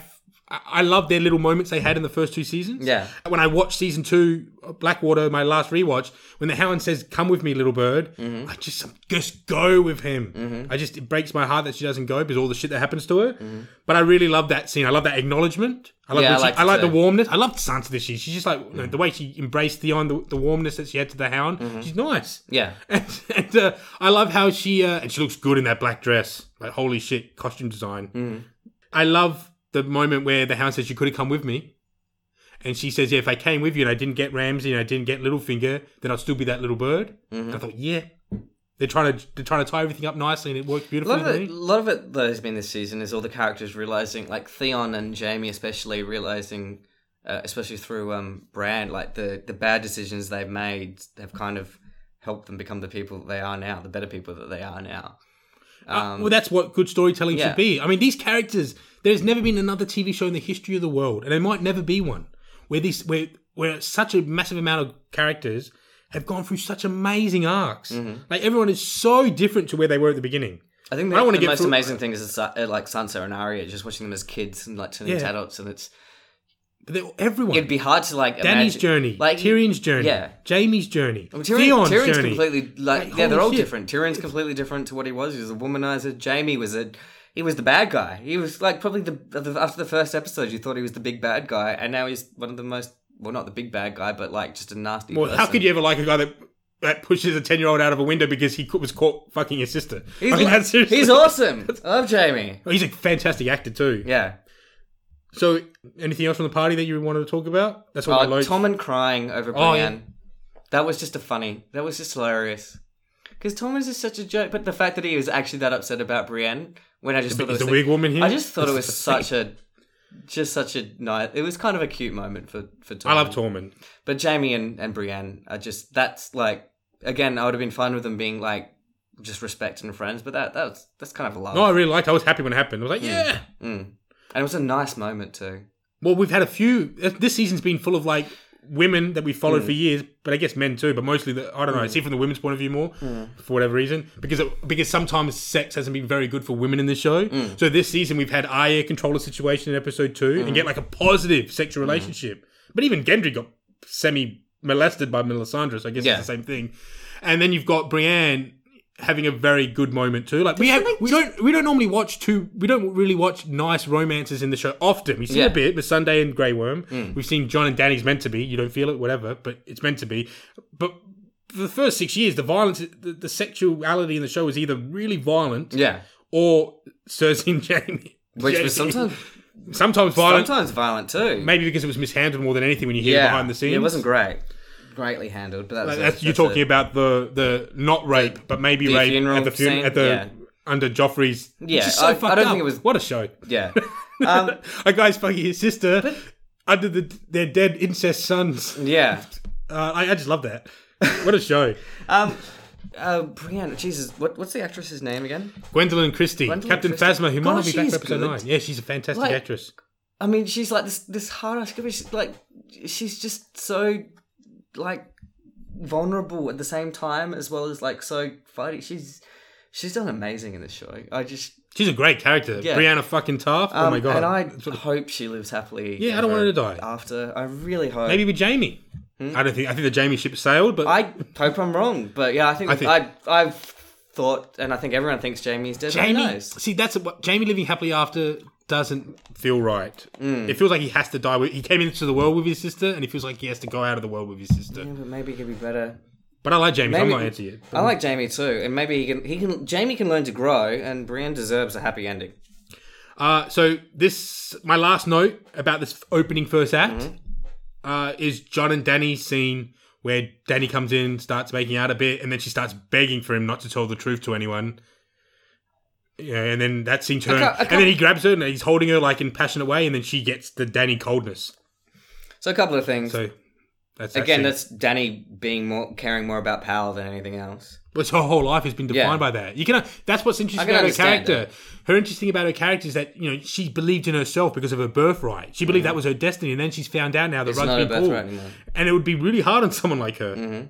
I love their little moments they had in the first two seasons. Yeah. When I watched season 2, Blackwater, my last rewatch, when the Hound says, "Come with me, little bird," I just go with him. It breaks my heart that she doesn't go because all the shit that happens to her. But I really love that scene. I love that acknowledgement. I like the warmness. I loved Sansa this year. She's just like, the way she embraced Theon, the warmness that she had to the Hound. She's nice. Yeah. And I love how she looks good in that black dress. Like, holy shit, costume design. I love the moment where the Hound says, "You could have come with me." And she says, "Yeah, if I came with you and I didn't get Ramsay and I didn't get Littlefinger, then I'd still be that little bird." And I thought, yeah. They're trying to tie everything up nicely, and it works beautifully. A lot of it that has been this season is all the characters realizing, like Theon and Jaime especially realizing, especially through Bran, like the bad decisions they've made have kind of helped them become the people that they are now, the better people that they are now. Well, that's what good storytelling should be. I mean, these characters. There's never been another TV show in the history of the world, and there might never be one where such a massive amount of characters have gone through such amazing arcs. Like, everyone is so different to where they were at the beginning. I think the most amazing thing is like Sansa and Arya, just watching them as kids and like turning into adults, and it's. But everyone. It'd be hard to like Danny's imagine. journey, like Tyrion's journey, Jaime's journey, Theon's Tyrion's journey. Completely they're all different. Tyrion's completely different to what he was. He was a womanizer. Jaime was he was the bad guy. He was like probably after the first episode, you thought he was the big bad guy, and now he's one of the most. Well, not the big bad guy, but like just a nasty person. How could you ever like a guy that pushes a 10-year-old out of a window because he was caught fucking his sister? He's awesome. I love Jaime. He's a fantastic actor too. Yeah. So, anything else from the party that you wanted to talk about? That's what Tommen crying over Brienne. Yeah. That was just hilarious. Because Tommen is just such a joke, but the fact that he was actually that upset about Brienne, when I just thought it was the wig woman here. I just thought it was such a nice. It was kind of a cute moment for Tommen. I love Tommen, but Jaime and Brienne are just. That's like, again, I would have been fine with them being like just respect and friends, but that's kind of a love. No, I really liked. I was happy when it happened. I was like, yeah. And it was a nice moment too. Well, we've had a few. This season's been full of like women that we followed for years, but I guess men too. But mostly, I don't know. I see it from the women's point of view more for whatever reason, because sometimes sex hasn't been very good for women in this show. So this season we've had Arya control a situation in episode 2 and get like a positive sexual relationship. But even Gendry got semi molested by Melisandre, so I guess it's the same thing. And then you've got Brienne having a very good moment too. Like we don't normally watch we don't really watch nice romances in the show often. We've seen a bit with Sunday and Grey Worm. We've seen Jon and Danny's meant to be. You don't feel it, whatever, but it's meant to be. But for the first 6 years, the violence, the sexuality in the show was either really violent, or Cersei and Jaime, which was sometimes violent, sometimes violent too. Maybe because it was mishandled more than anything when you hear behind the scenes. It wasn't greatly handled, but you're talking about the not rape, but maybe rape at the funeral under Joffrey's. Yeah, so I don't think it was. What a show! Yeah, a guy's fucking his sister under their dead incest sons. Yeah, I just love that. What a show! Brienne, Jesus, what's the actress's name again? Gwendolyn Christie, Captain Phasma, who might not be back for episode 9. Yeah, she's a fantastic actress. I mean, she's like this hard-ass girl. She's just so like vulnerable at the same time, as well as like so fighting. She's done amazing in this show. She's a great character. Yeah. Brianna fucking Tarth. Oh my god! And I hope she lives happily. Yeah, I don't want her to die. After, I really hope. Maybe with Jaime. I think the Jaime ship sailed, but I hope I'm wrong, but yeah, I've thought, and I think everyone thinks Jaime's dead. Who knows? See, that's what Jaime living happily after doesn't feel right. It feels like he has to die. He came into the world with his sister, and he feels like he has to go out of the world with his sister. Yeah, but maybe he could be better. But I like Jaime. So I'm not anti it. I like Jaime too, and maybe Jaime can learn to grow, and Brienne deserves a happy ending. So my last note about this opening first act is Jon and Dany's scene where Dany comes in, starts making out a bit, and then she starts begging for him not to tell the truth to anyone. Yeah, and then that scene turns, and then he grabs her and he's holding her like in a passionate way, and then she gets the Dany coldness. So a couple of things. So that's Dany caring more about power than anything else. But her whole life has been defined by that. That's what's interesting about her character. Her interesting about her character is that she believed in herself because of her birthright. She believed that was her destiny, and then she's found out now the rug's been pulled. Anymore. And it would be really hard on someone like her.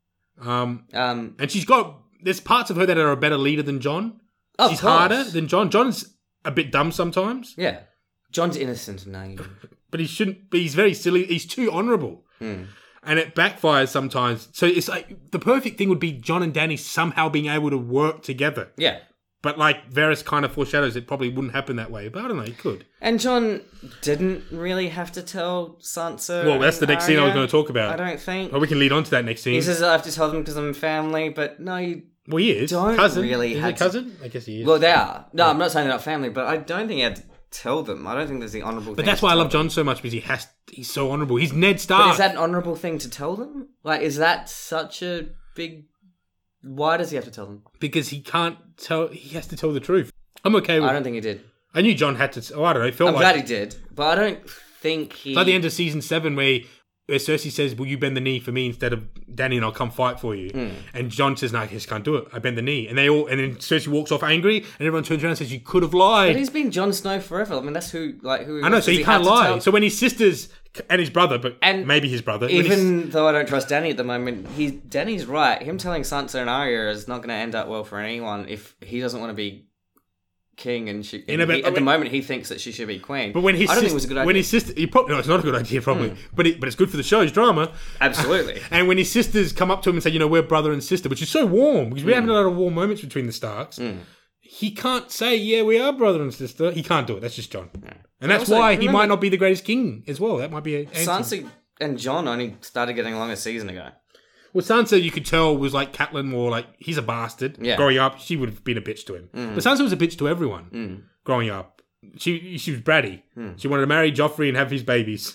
And there's parts of her that are a better leader than Jon. She's harder than Jon. Jon's a bit dumb sometimes. Yeah, Jon's innocent and naive, but he shouldn't be. He's very silly. He's too honourable. And it backfires sometimes. So it's like the perfect thing would be Jon and Dany somehow being able to work together. Yeah. But like Varys kind of foreshadows it probably wouldn't happen that way. But I don't know, it could. And Jon didn't really have to tell Sansa. Well, that's the next scene I was going to talk about. I don't think. Well, we can lead on to that next scene. He says I have to tell them because I'm family, but no, you Well, he is. don't cousin. really is have he cousin? I guess he is. Well, they are. No, I'm not saying they're not family, but I don't think he had to tell them. I don't think there's the honourable thing. But that's why I love Jon so much, because he's so honourable. He's Ned Stark. But is that an honourable thing to tell them? Like, is that such a big... Why does he have to tell them? Because he can't tell... He has to tell the truth. I'm okay with... I don't think he did. I knew Jon had to... I don't know. It felt I'm glad he did, but I don't think he... It's like the end of season 7 where Cersei says, will you bend the knee for me instead of Dany and I'll come fight for you. And Jon says, no, I just can't do it. I bend the knee. And then Cersei walks off angry and everyone turns around and says, you could have lied. But he's been Jon Snow forever. I mean, that's who I know, so he can't lie. So when his sisters and his brother, maybe his brother. Even though I don't trust Dany at the moment, Dany's right. Him telling Sansa and Arya is not going to end up well for anyone if he doesn't want to be king and she. At the moment, he thinks that she should be queen. But when I don't think it was a good idea. When his sister, no, it's not a good idea probably. But it's good for the show's drama. Absolutely. And when his sisters come up to him and say, we're brother and sister, which is so warm because we haven't had a lot of warm moments between the Starks. He can't say, yeah, we are brother and sister. He can't do it. That's just Jon. Yeah. And that's why he might not be the greatest king as well. That might be an answer. Sansa and Jon only started getting along a season ago. Well, Sansa, you could tell, was like Catelyn, more like, he's a bastard. Yeah. Growing up, she would have been a bitch to him. But Sansa was a bitch to everyone growing up. She was bratty. She wanted to marry Joffrey and have his babies.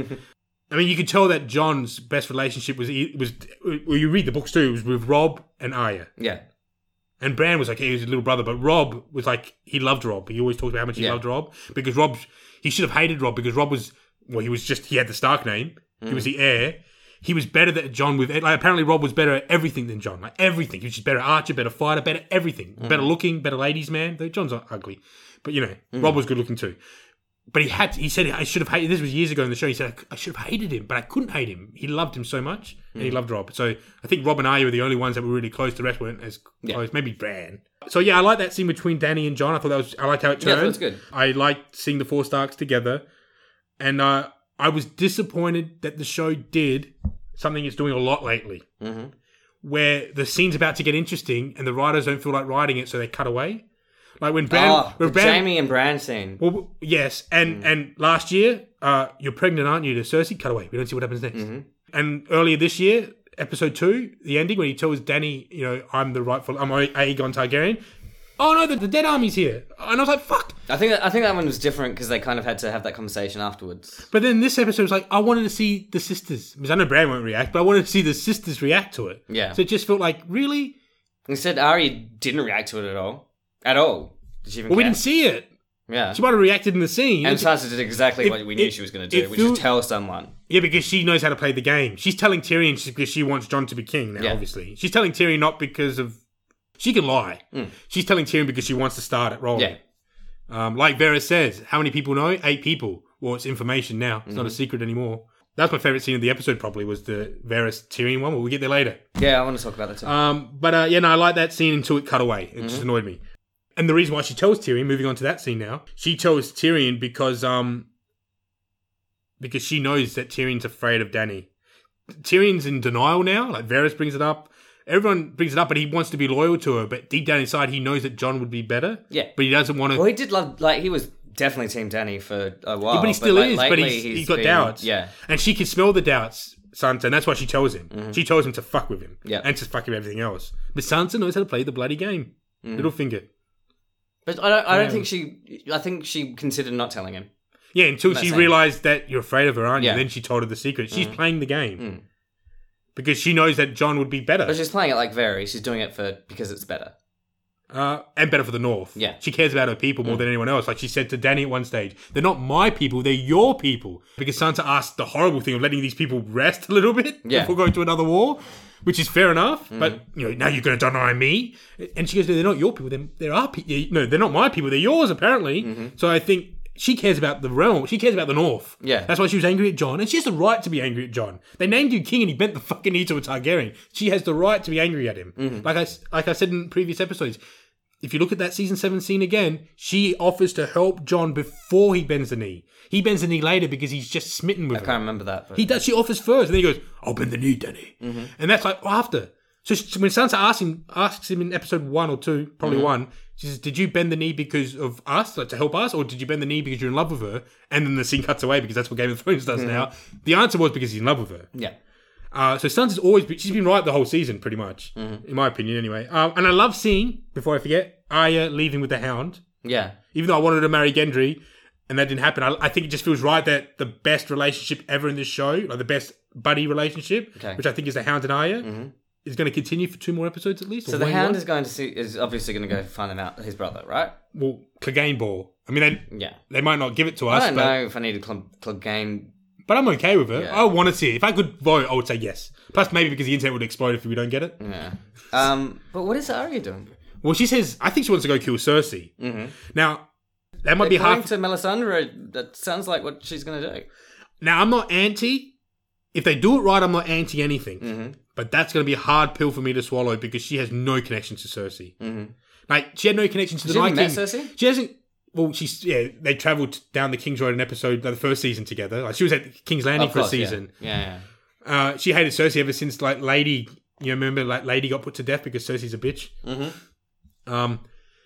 I mean, you could tell that Jon's best relationship was well, you read the books too, it was with Robb and Arya. Yeah. And Bran was like, he was his little brother, but Robb was like, he loved Robb. He always talked about how much he loved Robb. Because he should have hated Robb because Robb was, he had the Stark name. He was the heir. He was better than Jon with, apparently Robb was better at everything than Jon. Like everything. He was just better archer, better fighter, better everything. Better looking, better ladies man. Though Jon's not ugly. But Robb was good looking too. But he said, I should have hated, this was years ago in the show, he said, I should have hated him, but I couldn't hate him. He loved him so much, and he loved Robb. So I think Robb and Arya were the only ones that were really close. The rest weren't as close. Maybe Bran. So yeah, I like that scene between Dany and Jon. I liked how it turned. Yeah, that was good. I liked seeing the four Starks together. And I was disappointed that the show did something it's doing a lot lately, where the scene's about to get interesting, and the writers don't feel like writing it, so they cut away. Like when Bran, Jaime and Bran scene. Well, yes, and last year, you're pregnant, aren't you? To Cersei, cut away. We don't see what happens next. And earlier this year, episode 2, the ending when he tells Dany, I'm Aegon Targaryen. Oh no, the Dead Army's here, and I was like, fuck. I think that one was different because they kind of had to have that conversation afterwards. But then this episode was like, I wanted to see the sisters, because I know Bran won't react, but I wanted to see the sisters react to it. Yeah. So it just felt like, really? Instead, Arya didn't react to it at all. At all. Did she even care? We didn't see it. Yeah. She might have reacted in the scene. And Sansa did exactly what we knew she was going to do, which is tell someone. Yeah, because she knows how to play the game. She's telling Tyrion because she wants Jon to be king now, obviously. She's telling Tyrion not because of... She can lie. She's telling Tyrion because she wants to start it rolling. Yeah. Like Varys says, how many people know? 8 people. Well, it's information now. It's not a secret anymore. That's my favourite scene of the episode, probably, was the Varys Tyrion one, but we'll get there later. Yeah, I want to talk about that too. I like that scene until it cut away. It just annoyed me. And the reason why she tells Tyrion, moving on to that scene now, she tells Tyrion because she knows that Tyrion's afraid of Dany. Tyrion's in denial now. Like, Varys brings it up. Everyone brings it up, but he wants to be loyal to her. But deep down inside, he knows that Jon would be better. Yeah. But he doesn't want to... Well, he did love... Like, he was definitely Team Dany for a while. Yeah, but he still is. But lately he's got doubts. Yeah. And she can smell the doubts, Sansa, and that's why she chose him. Mm-hmm. She chose him to fuck with him. Yeah. And to fuck with everything else. But Sansa knows how to play the bloody game. Littlefinger. But I don't think she... I think she considered not telling him. Yeah, until she realised that you're afraid of her, aren't you? Yeah. Then she told her the secret. She's playing the game. Because she knows that Jon would be better. But she's playing it like Varys. She's doing it because it's better. And better for the North. Yeah. She cares about her people more than anyone else. Like she said to Dany at one stage, they're not my people, they're your people. Because Sansa asked the horrible thing of letting these people rest a little bit before going to another war, which is fair enough. But, now you're going to deny me. And she goes, no, they're not your people, they're our people. No, they're not my people, they're yours, apparently. So I think she cares about the realm. She cares about the North. Yeah. That's why she was angry at Jon. And she has the right to be angry at Jon. They named you king and he bent the fucking knee to a Targaryen. She has the right to be angry at him. Like I said in previous episodes, if you look at that season 7 scene again, she offers to help Jon before he bends the knee. He bends the knee later because he's just smitten with her. I can't remember that. But... He does. She offers first. And then he goes, I'll bend the knee, Dany. And that's like after. So when Sansa asks him in episode 1 or 2, probably 1, she says, did you bend the knee because of us, like to help us? Or did you bend the knee because you're in love with her? And then the scene cuts away because that's what Game of Thrones does now. The answer was because he's in love with her. Yeah. So Sansa's she's been right the whole season, pretty much, in my opinion, anyway. And I love seeing, before I forget, Arya leaving with the Hound. Yeah. Even though I wanted her to marry Gendry, and that didn't happen, I think it just feels right that the best relationship ever in this show, like the best buddy relationship, which I think is the Hound and Arya, is going to continue for 2 more episodes at least. So the Hound is obviously going to go find him out, his brother, right? Well, Clegane Ball. I mean, they might not give it to us. I don't know if I need a Clegane. But I'm okay with it. Yeah. I want to see it. If I could vote, I would say yes. Plus, maybe because the internet would explode if we don't get it. Yeah. But what is Arya doing? Well, she says, I think she wants to go kill Cersei. Now, that might be hard. To Melisandre, that sounds like what she's going to do. Now, I'm not anti. If they do it right, I'm not anti anything. But that's going to be a hard pill for me to swallow because she has no connection to Cersei. Like, she had no connection to the Night King. She hasn't met Cersei? She hasn't. Well, they travelled down the King's Road in episode, the first season together. Like, she was at King's Landing for a season. Yeah. She hated Cersei ever since, like, Lady, remember, like, Lady got put to death because Cersei's a bitch. And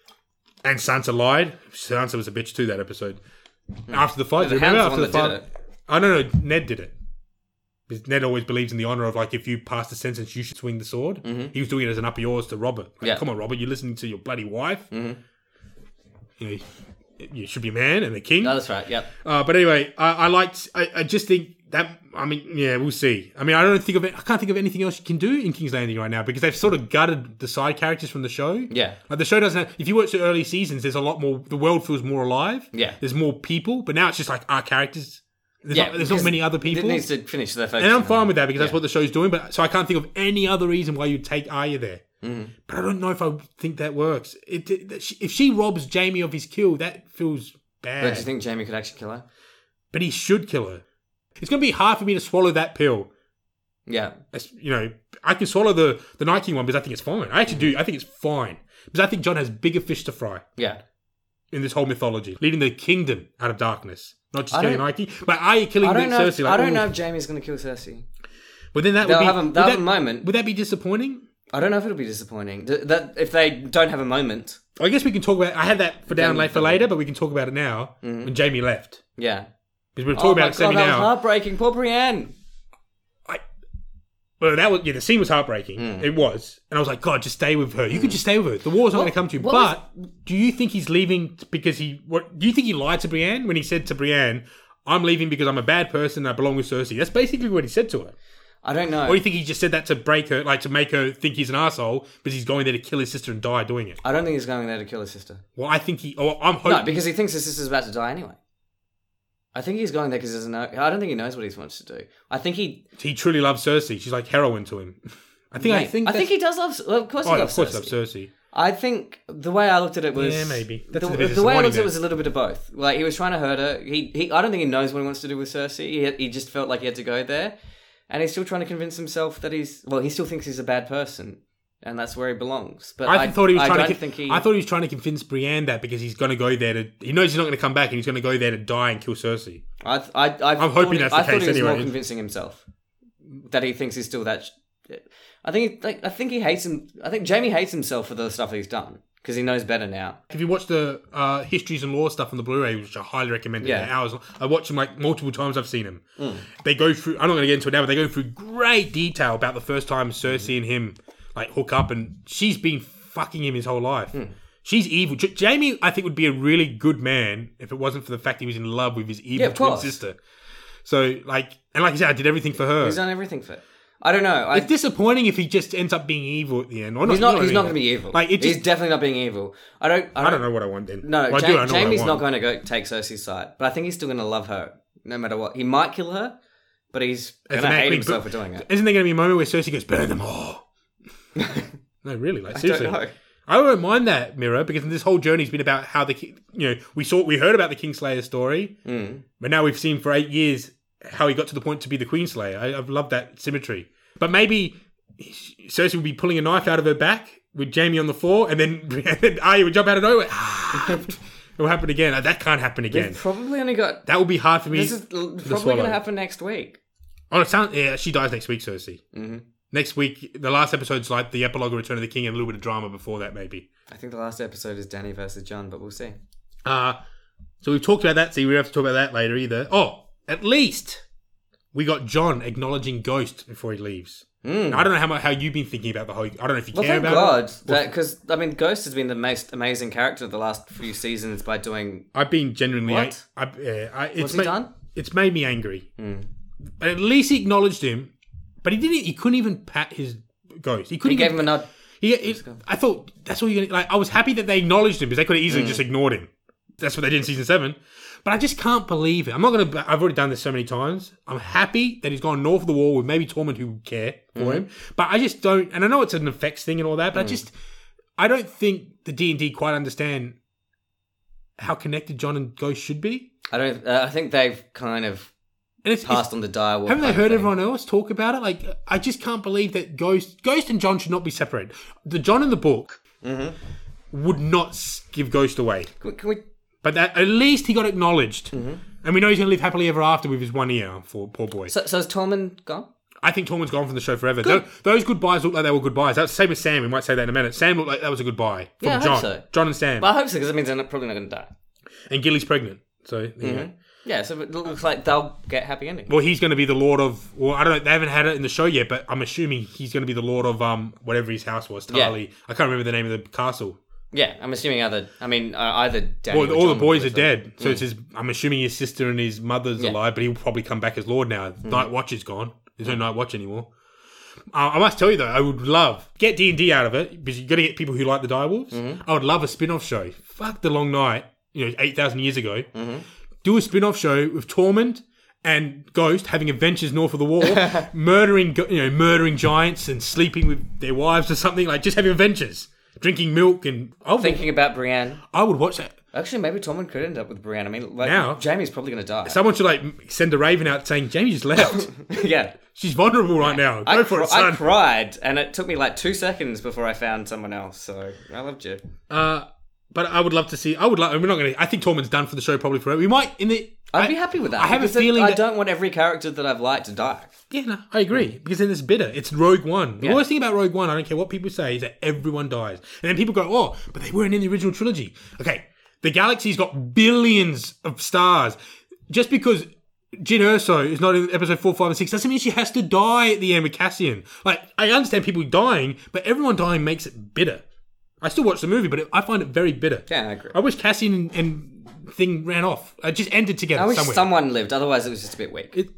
Sansa lied. Sansa was a bitch too, that episode. After the fight, remember? After the fight. Oh, no, Ned did it. Because Ned always believes in the honour of, like, if you pass the sentence, you should swing the sword. He was doing it as an upper yours to Robert. Like, come on, Robert, you're listening to your bloody wife. You should be a man and a king. No, that's right, yep. But anyway, I just think that, I mean, yeah, we'll see. I mean, I can't think of anything else you can do in King's Landing right now because they've sort of gutted the side characters from the show. Yeah. Like the show doesn't have, if you watch the early seasons, there's a lot more, the world feels more alive. Yeah. There's more people, but now it's just like our characters. There's not many other people. It needs to finish their focus. And I'm fine with that because that's what the show's doing, but so I can't think of any other reason why you'd take Arya there. But I don't know if I think that works. If she robs Jaime of his kill, that feels bad. But do you think Jaime could actually kill her? But he should kill her. It's going to be hard for me to swallow that pill. Yeah. I can swallow the Night King one because I think it's fine. I actually do. I think it's fine. Because I think Jon has bigger fish to fry. Yeah. In this whole mythology. Leading the kingdom out of darkness. Not just killing Night King. But are you killing Cersei? I don't know if Jaime's going to kill Cersei. Well, then they'll have a moment. Would that be disappointing? I don't know if it'll be disappointing. That if they don't have a moment. I guess we can talk about... I had that for later, but we can talk about it now. When Jaime left. Yeah. Because we're talking about it semi now. That was heartbreaking. Poor Brienne. Well, the scene was heartbreaking. It was. And I was like, God, just stay with her. You could just stay with her. The war's not going to come to you. But do you think he's leaving because do you think he lied to Brienne when he said to Brienne, I'm leaving because I'm a bad person and I belong with Cersei? That's basically what he said to her. I don't know. Or do you think he just said that to break her, like to make her think he's an asshole because he's going there to kill his sister and die doing it? I don't think he's going there to kill his sister. Well, I think I'm hoping. No, because he thinks his sister's about to die anyway. I think he's going there because he doesn't know. I don't think he knows what he wants to do. I think he truly loves Cersei. She's like heroin to him. I think he does love. Well, of course, he loves Cersei. He loves Cersei. I think the way I looked at it was maybe the way I looked at it was a little bit of both. Like he was trying to hurt her. I don't think he knows what he wants to do with Cersei. He just felt like he had to go there, and he's still trying to convince himself that he still thinks he's a bad person. And that's where he belongs. But I thought he was trying to convince Brienne that because he's going to go there he knows he's not going to come back and he's going to go there to die and kill Cersei. I'm hoping that's the case anyway. I thought he was more convincing himself. that he thinks he's still that. I think he hates him. I think Jamie hates himself for the stuff he's done because he knows better now. If you watch the histories and lore stuff on the Blu-ray, which I highly recommend, hours, I watch them like multiple times. I've seen them. They go through. I'm not going to get into it now, but they go through great detail about the first time Cersei and him like hook up, and she's been fucking him his whole life. She's evil. Jamie, I think, would be a really good man if it wasn't for the fact he was in love with his evil twin sister. So, like you said, I did everything for her. He's done everything for her. I don't know. It's disappointing if he just ends up being evil at the end. He's not going to be evil. He's definitely not being evil. I don't know what I want then. No, Jamie's not going to go take Cersei's side, but I think he's still going to love her no matter what. He might kill her, but he's going to hate himself for doing it. Isn't there going to be a moment where Cersei goes, "Burn them all"? No, really, like seriously. I don't know. I don't mind that, Mira, because this whole journey's been about how we heard about the Kingslayer story, but now we've seen for 8 years how he got to the point to be the Queenslayer. I've loved that symmetry. But maybe Cersei would be pulling a knife out of her back with Jamie on the floor, and then Arya would jump out of nowhere. It will happen again. That can't happen again. We've probably only got... That would be hard for me. This is probably going to happen next week. Oh, she dies next week, Cersei. Next week, the last episode's like the epilogue of Return of the King and a little bit of drama before that, maybe. I think the last episode is Dany versus Jon, but we'll see. So we've talked about that, so we don't have to talk about that later either. Oh, at least we got Jon acknowledging Ghost before he leaves. Now, I don't know how you've been thinking about the whole... I don't know if you care about it. Thank God. Because, Ghost has been the most amazing character of the last few seasons by doing... I've been genuinely... What? What's he done? It's made me angry. But at least he acknowledged him. But he couldn't even pat his Ghost. He gave him a nod. I thought, that's all you're going to... Like, I was happy that they acknowledged him because they could have easily just ignored him. That's what they did in Season 7. But I just can't believe it. I'm not going to... I've already done this so many times. I'm happy that he's gone north of the wall with maybe Tormund who would care for him. But I just don't... And I know it's an effects thing and all that, but I don't think the D&D quite understand how connected Jon and Ghost should be. I think they've kind of... And it's passed on the direwolf. Haven't they heard everyone else talk about it? Like, I just can't believe that Ghost and Jon should not be separated. The Jon in the book would not give Ghost away. Can we... But at least he got acknowledged. And we know he's going to live happily ever after with his 1 ear, poor boy. So is Tormund gone? I think Tormund's gone from the show forever. Those goodbyes look like they were goodbyes. That's the same as Sam. We might say that in a minute. Sam looked like that was a goodbye from Jon. I hope so. Jon and Sam. Well, I hope so, because it means they're probably not going to die. And Gilly's pregnant. So, there you go. Yeah, so it looks like they'll get happy ending. Well, he's going to be the Lord of... Well, I don't know. They haven't had it in the show yet, but I'm assuming he's going to be the Lord of whatever his house was. Tarly. I can't remember the name of the castle. Yeah, I'm assuming either Danny or all the boys are dead. So it's I'm assuming his sister and his mother's alive, but he'll probably come back as Lord now. Night Watch is gone. There's no Night Watch anymore. I must tell you, though, I would love... Get D&D out of it, because you've got to get people who like the Direwolves. I would love a spin-off show. Fuck The Long Night, 8,000 years ago. Do a spin-off show with Tormund and Ghost having adventures north of the wall, murdering giants and sleeping with their wives or something. Like, just having adventures, drinking milk and... Thinking about Brienne. I would watch that. Actually, maybe Tormund could end up with Brienne. I mean, now, Jaime's probably going to die. Someone should, send a raven out saying, Jaime just left. Yeah. She's vulnerable right now. Go for it, son. I cried, and it took me 2 seconds before I found someone else, so I loved you. But I would love to see... we're not going to... I think Tormund's done for the show probably forever. We might... I'd be happy with that. I have a feeling I don't want every character that I've liked to die. Yeah, no, I agree. Because then it's bitter. It's Rogue One. The worst thing about Rogue One, I don't care what people say, is that everyone dies. And then people go, but they weren't in the original trilogy. Okay, the galaxy's got billions of stars. Just because Jyn Erso is not in episode 4, 5, and 6 doesn't mean she has to die at the end with Cassian. Like, I understand people dying, but everyone dying makes it bitter. I still watch the movie, but I find it very bitter. Yeah, I agree. I wish Cassian and thing ran off. It just ended together somewhere. I wish someone lived, otherwise it was just a bit weak.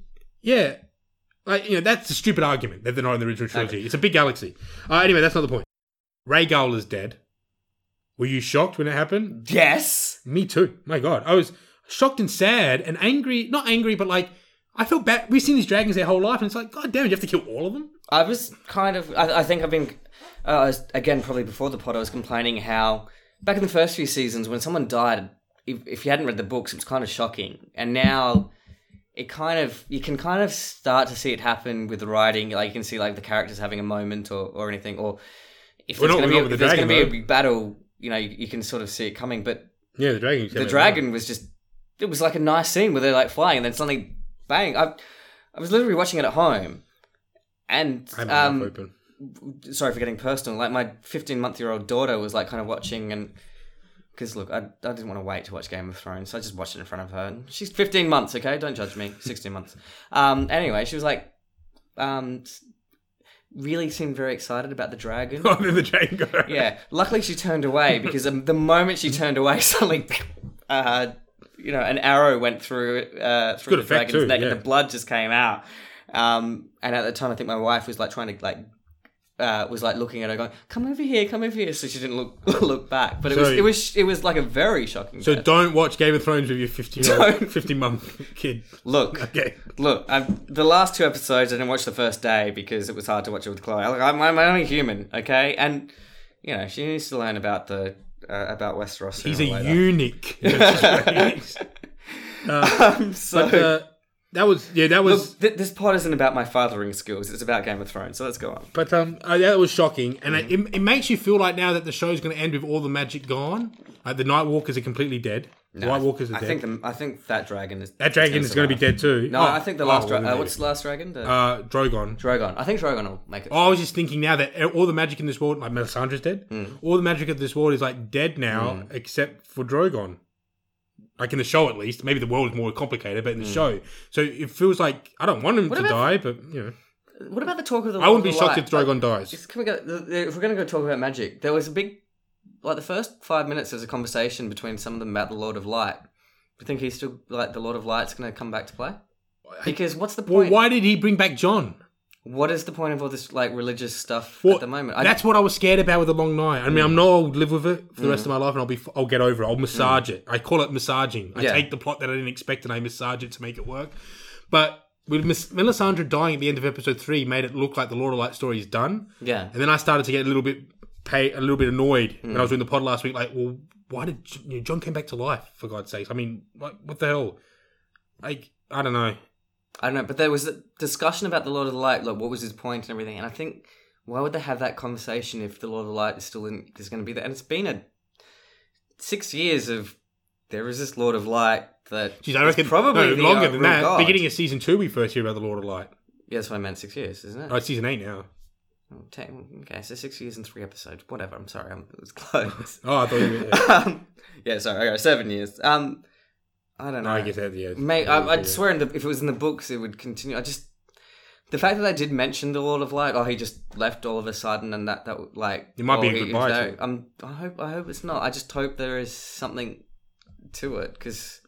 That's a stupid argument that they're not in the original trilogy. Okay. It's a big galaxy. Anyway, that's not the point. Rhaegal is dead. Were you shocked when it happened? Yes. Me too. My God. I was shocked and sad and angry. Not angry, but I felt bad. We've seen these dragons their whole life, and it's like, God damn, you have to kill all of them? I was kind of... I think I've been... again, probably before the pod, I was complaining how back in the first few seasons, when someone died, if you hadn't read the books, it was kind of shocking. And now you can kind of start to see it happen with the writing. Like, you can see the characters having a moment or anything. Or if there's going to be a big battle, you can sort of see it coming. But yeah, the dragon was just... It was like a nice scene where they're flying and then suddenly, bang. I was literally watching it at home. And I have my mouth open. sorry for getting personal. Like my 15-month-year-old daughter was like kind of watching, and because look, I didn't want to wait to watch Game of Thrones, so I just watched it in front of her. And she's 15 months, okay? Don't judge me. 16 months. Anyway, she was like, really seemed very excited about the dragon. Oh, then the dragon got her. Yeah. Luckily, she turned away because the moment she turned away, suddenly, an arrow went through the dragon's neck, and the blood just came out. And at the time, I think my wife was like trying to looking at her, going, "Come over here," so she didn't look back. But it was like a very shocking. So don't watch Game of Thrones with your 15-month kid. Look, the last 2 episodes I didn't watch the first day because it was hard to watch it with Chloe. I'm only human, okay, and she needs to learn about Westeros. He's a eunuch. That was. Look, this pod isn't about my fathering skills. It's about Game of Thrones. So let's go on. But that was shocking, and it makes you feel like now that the show's going to end with all the magic gone. Like the Night Walkers are completely dead. The White Walkers are dead. I think that dragon is. That dragon is going to be dead too. No, I think the last dragon. What's the last dragon? Drogon. Drogon. I think Drogon will make it. I was just thinking now that all the magic in this world, like Melisandre's dead. All the magic of this world is like dead now, except for Drogon. Like in the show, at least. Maybe the world is more complicated, but in the show. So it feels like I don't want him to die, but What about the talk of the? I wouldn't be shocked if Drogon dies. If we're going to go talk about magic, there was a big, like the first 5 minutes, there's a conversation between some of them about the Lord of Light. Do you think he's still like the Lord of Light's going to come back to play? Because what's the point? Well, why did he bring back Jon? What is the point of all this like religious stuff at the moment? That's what I was scared about with The Long Night. I mean, I'm not. I'll live with it for the rest of my life, and I'll get over it. I'll massage it. I call it massaging. I take the plot that I didn't expect and I massage it to make it work. But with Melisandre dying at the end of episode 3, made it look like the Lord of Light story is done. Yeah, and then I started to get a little bit annoyed when I was doing the pod last week. Like, well, why did Jon came back to life? For God's sake! I mean, what the hell? Like, I don't know. But there was a discussion about the Lord of the Light, like what was his point and everything. And I think, why would they have that conversation if the Lord of the Light is going to be there? And it's been 6 years of there is this Lord of Light that I reckon probably longer than that. God. Beginning of season 2, we first hear about the Lord of Light. Yeah, that's what I meant. 6 years, isn't it? Oh, it's season 8 now. Okay, so 6 years and 3 episodes. Whatever. I'm sorry, it was close. Oh, I thought you were. Sorry. Okay, 7 years. I don't know. No, I guess that, yeah. Mate, I'd swear if it was in the books, it would continue. The fact that they did mention the Lord of Light, he just left all of a sudden, and that like it might be a goodbye. I hope it's not. I just hope there is something to it because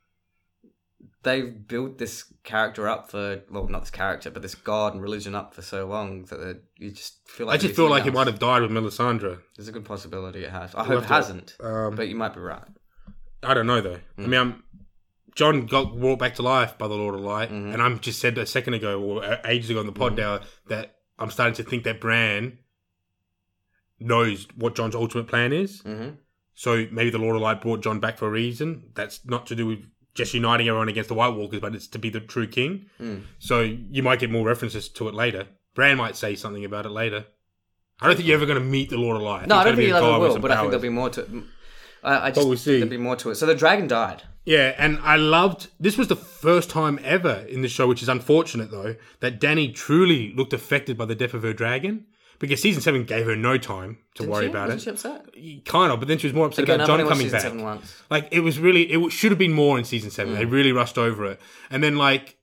they've built this character up not this character, but this god and religion up for so long that you just feel like. I just feel like it might have died with Melisandre. There's a good possibility it has. I hope it hasn't, but you might be right. I don't know though. I mean, Jon got brought back to life by the Lord of Light, and I'm just said a second ago or ages ago on the pod now that I'm starting to think that Bran knows what Jon's ultimate plan is. So maybe the Lord of Light brought Jon back for a reason. That's not to do with just uniting everyone against the White Walkers, but it's to be the true king. So you might get more references to it later. Bran might say something about it later. I don't think you're ever going to meet the Lord of Light. No, I don't think you ever will, but I think there'll be more to it. I just think there'll be more to it. So the dragon died. Yeah, and I loved... This was the first time ever in the show, which is unfortunate, though, that Dany truly looked affected by the death of her dragon. Because Season 7 gave her no time to worry about it. Wasn't she upset? Kind of, but then she was more upset about Jon coming back. Like, it was really... It should have been more in Season 7. They really rushed over it. And then, like...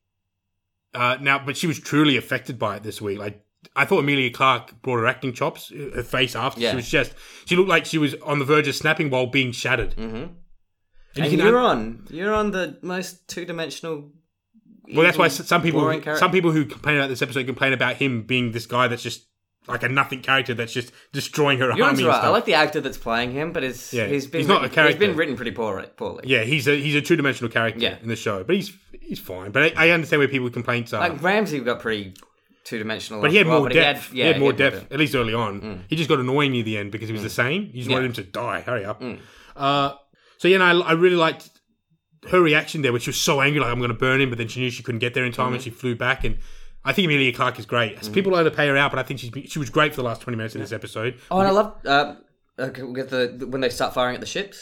but she was truly affected by it this week. Like, I thought Emilia Clarke brought her acting chops. Her face after. Yeah. She looked like she was on the verge of snapping while being shattered. And you're on the most two-dimensional. Well, that's why some people who complain about this episode complain about him being this guy that's just like a nothing character that's just destroying her army. And stuff. I like the actor that's playing him, but he's not a character. He's been written pretty poorly. Yeah, he's a two-dimensional character in the show, but he's fine. But I understand where people's complaints are. Like Ramsay got pretty two-dimensional, but he had more depth. He had more depth, at least early on. He just got annoying near the end because he was the same. You just wanted him to die. Hurry up. So, I really liked her reaction there, which she was so angry, like, I'm going to burn him, but then she knew she couldn't get there in time and she flew back. And I think Emilia Clarke is great. People like to pay her out, but I think she was great for the last 20 minutes of this episode. Oh, and I love when they start firing at the ships.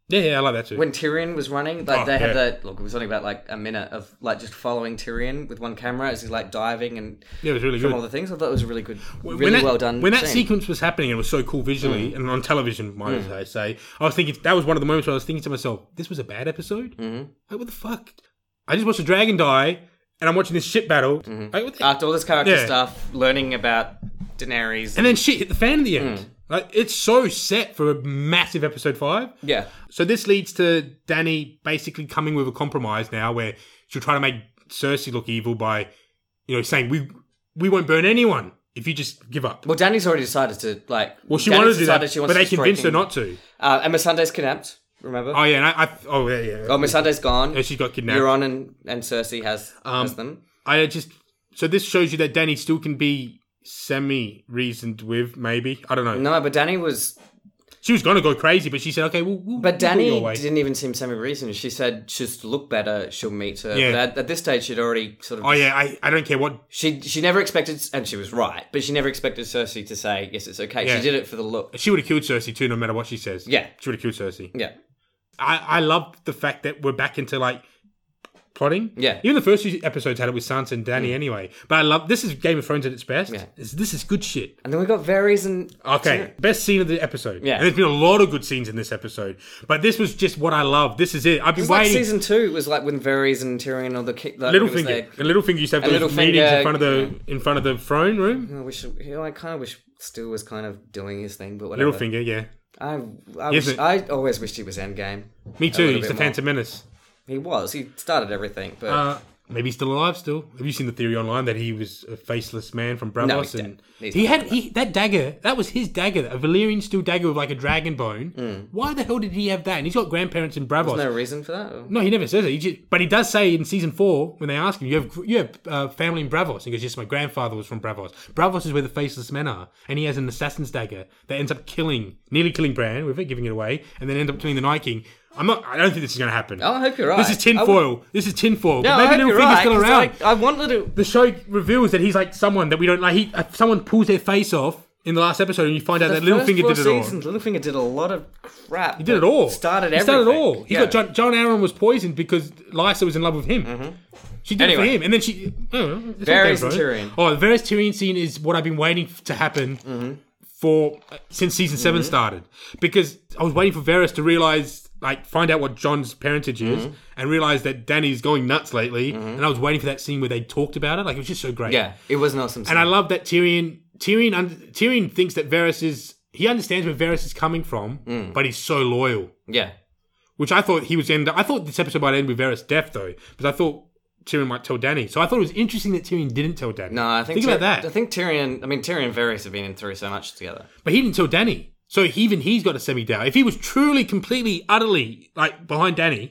Yeah, I like that too. When Tyrion was running, like they had yeah. that. Look, it was only about like a minute of like just following Tyrion with one camera as he's like diving and Yeah, it was really from good. all the things. I thought it was a really good, When really that- well done. When that scene. sequence was happening, it was so cool visually and on television, might I say. I was thinking that was one of the moments where I was thinking to myself, "This was a bad episode. Like, what the fuck? I just watched a dragon die, and I'm watching this shit battle. Like, what the- After all this character Yeah. stuff, learning about Daenerys, and then shit hit the fan at the end. Like, it's so set for a massive episode 5. yeah, So this leads to Dany basically coming with a compromise now, where she'll try to make Cersei look evil by, saying we won't burn anyone if you just give up. well, Dany's already decided to like. Well, she Dany's wanted to do that, decided she but wants they to convinced her strike not to. him. And Missandei's kidnapped. Remember? Oh yeah, yeah. Oh, Missandei's gone. Yeah, she's got kidnapped. Euron and Cersei has them. So this shows you that Dany still can be semi-reasoned with, maybe. I don't know. No, but Dany was. She was going to go crazy, but she said, okay, we'll But do it your way. Dany didn't even seem semi-reasoned. She said just to look better, she'll meet her. Yeah. But at this stage, she'd already sort of. Oh yeah, I don't care what... She never expected, and she was right, but she never expected Cersei to say, yes, it's okay. Yeah. She did it for the look. She would have killed Cersei too, no matter what she says. Yeah. She would have killed Cersei. Yeah. I love the fact that we're back into, like, plotting. Yeah. Even the first few episodes had it with Sansa and Dany anyway. But I love... This is Game of Thrones at its best. Yeah. This is good shit. And then we got Varys and... Okay, best scene of the episode. Yeah. And there's been a lot of good scenes in this episode. But this was just what I love. This is it. I've been It's like waiting... season 2 was like when Varys and Tyrion or the... Littlefinger. And Littlefinger used to have those meetings in front of the throne room. I kind of wish Stu was kind of doing his thing, but whatever. Littlefinger, yeah. I always wished he was Endgame. Me too. little He's bit the more. Phantom Menace. He was. He started everything, but... Maybe he's still alive still. Have you seen the theory online that he was a faceless man from Bravos? No, he's and dead. he had that dagger. That was his dagger, a Valyrian steel dagger with like a dragon bone. Why the hell did he have that? And he's got grandparents in Bravos. There's no reason for that? Or? No, he never says it. But he does say in season 4 when they ask him, "You have family in Bravos?" He goes, "Yes, my grandfather was from Bravos. Bravos is where the faceless men are." And he has an assassin's dagger that ends up nearly killing Bran with it, giving it away, and then end up killing the Night King. I don't think this is going to happen. Oh, I hope you're right. This is tinfoil. This is tinfoil. No, But maybe I hope you're Littlefinger's right. still 'cause, around. like, I want Little... The show reveals that he's like someone that we don't like. Someone pulls their face off in the last episode, and you find out that Littlefinger did it all. Littlefinger did a lot of crap. He did it all. Started He everything. started it all. He Yeah. got John Aaron was poisoned because Lysa was in love with him. She did it Anyway. for him, and then she. Oh, Varys and Tyrion. Oh, the Varys Tyrion scene is what I've been waiting to happen for since season 7 started, because I was waiting for Varys to realize. Like, find out what Jon's parentage is and realize that Dany's going nuts lately. And I was waiting for that scene where they talked about it. Like, it was just so great. Yeah, it was an awesome scene. And I love that Tyrion thinks that Varys is... He understands where Varys is coming from, but he's so loyal. Yeah. Which I thought he was... I thought this episode might end with Varys' death, though. Because I thought Tyrion might tell Dany. So I thought it was interesting that Tyrion didn't tell Dany. No, I think... Think about that. I think Tyrion and Varys have been through so much together. But he didn't tell Dany. So even he's got a semi-doubt. If he was truly, completely, utterly, like, behind Dany,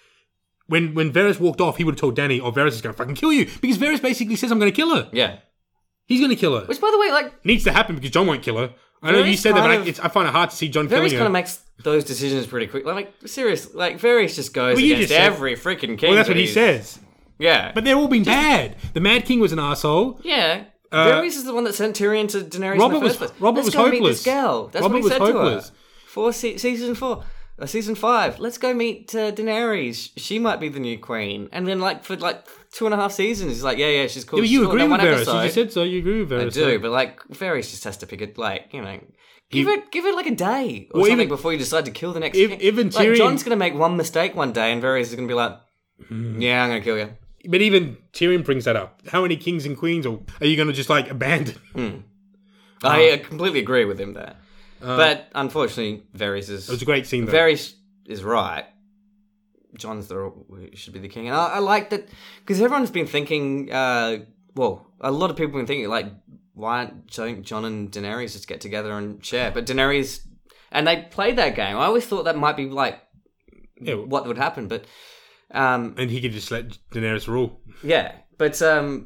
when Varys walked off, he would have told Dany, "Oh, Varys is going to fucking kill you." Because Varys basically says, "I'm going to kill her." Yeah. He's going to kill her. Which, by the way, like... Needs to happen because Jon won't kill her. I know you said that, but I find it hard to see Jon killing Varys her. kind of makes those decisions pretty quick. Like, seriously, like, Varys just goes Well, you against just said- every freaking king. Well, that's what he says. Yeah. But they've all been bad. The Mad King was an asshole. Yeah. Varys is the one that sent Tyrion to Daenerys in the first place. Robert Let's was go meet hopeless. this girl. That's Robert what he was said hopeless. to her. Season 4. Season 5. Let's go meet Daenerys. She might be the new queen. And then, like, for, like, 2.5 seasons, he's like, yeah, she's cool. Yeah, but she's you cool. agree Then with one Varys. episode- You just said so. You agree with Varys. I do, but, like, Varys just has to pick it, like, you know... Give it like a day or something before you decide to kill the next king. Even like, Tyrion... Jon's going to make one mistake one day and Varys is going to be like, yeah, I'm going to kill you. But even Tyrion brings that up. How many kings and queens are you going to just, like, abandon? I completely agree with him there. But unfortunately, Varys is... It was a great scene, though. Varys is right. Jon's should be the king. And I like that, because everyone's been thinking, a lot of people have been thinking, like, why don't Jon and Daenerys just get together and share? But Daenerys... And they played that game. I always thought that might be, like, what would happen, but... and he could just let Daenerys rule. Yeah, but...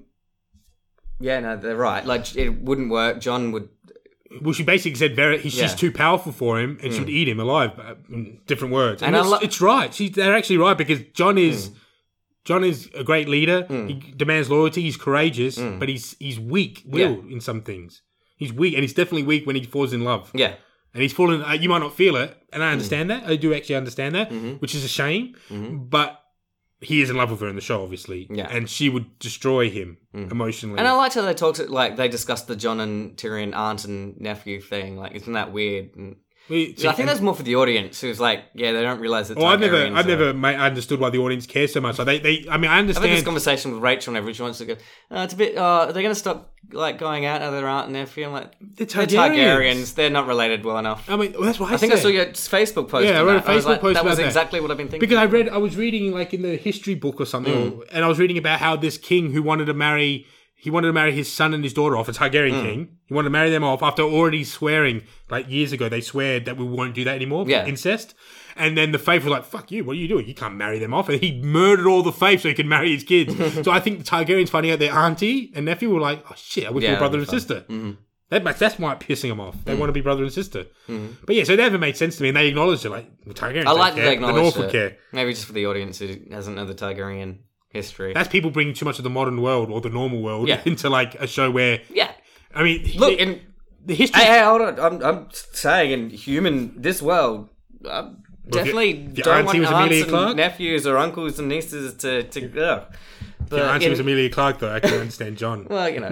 yeah, no, they're right. Like, it wouldn't work. Jon would... Well, she basically said she's too powerful for him, and she would eat him alive. In different words, and it's right. They're actually right, because Jon is a great leader. He demands loyalty. He's courageous, but he's weak-willed in some things. He's weak, and he's definitely weak when he falls in love. Yeah, And he's fallen. You might not feel it, and I understand that. I do actually understand that, which is a shame. But he is in love with her in the show, obviously. Yeah. And she would destroy him emotionally. And I liked how they talked, like, they discussed the Jon and Tyrion aunt and nephew thing. Like, isn't that weird? And I think that's more for the audience who's like, yeah, they don't realize that. I've never understood why the audience cares so much. Like I understand. I've had this conversation with Rachel whenever she wants to go. It's a bit. Are they going to stop like going out of their aunt and nephew? I'm like, they're Targaryens. They're not related well enough. I mean, that's what I think I saw your Facebook post. Yeah, I wrote a Facebook post that about was that. exactly what I've been thinking. Because I was reading like in the history book or something, and I was reading about how this king who wanted to marry. He wanted to marry his son and his daughter off, a Targaryen king. He wanted to marry them off after already swearing, like years ago, they swear that we won't do that anymore, incest. And then the Faith were like, fuck you, what are you doing? You can't marry them off. And he murdered all the Faith so he could marry his kids. So I think the Targaryens finding out their auntie and nephew were like, oh shit, I wish we were brother and sister. That's why it's pissing them off. They want to be brother and sister. But yeah, so it never made sense to me, and they acknowledged it, like, the Targaryens I like that they acknowledged the North would care. Maybe just for the audience who doesn't know the Targaryen history. That's people bringing too much of the modern world or the normal world into like a show where I mean, look, in the history. Hey, hold on. I'm saying in this world, definitely don't want aunts and nephews or uncles and nieces to go. But your auntie was Emilia Clarke, though. I can understand Jon. Well, you know,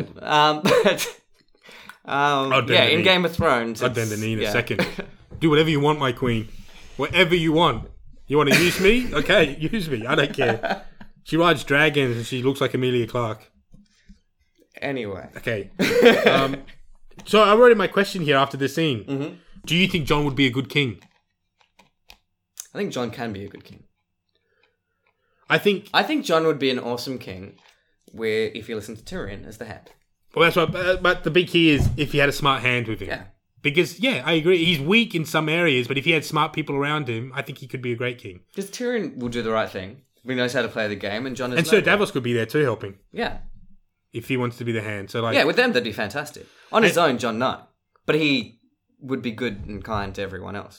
in Game of Thrones, I'd bend the knee in a second. Do whatever you want, my queen. Whatever you want. You want to use me? Okay, use me. I don't care. She rides dragons and she looks like Emilia Clarke. Anyway. Okay. So I wrote in my question here after this scene. Do you think Jon would be a good king? I think Jon can be a good king. I think Jon would be an awesome king where if you listen to Tyrion as the hand. Well, that's what. But the big key is if he had a smart hand with him. Yeah. Because, I agree. He's weak in some areas, but if he had smart people around him, I think he could be a great king. Because Tyrion will do the right thing. He knows how to play the game, and Jon is. And Sir Davos could be there too, helping. Yeah. If he wants to be the hand, so like. Yeah, with them that'd be fantastic. On his own, Jon no, but he would be good and kind to everyone else.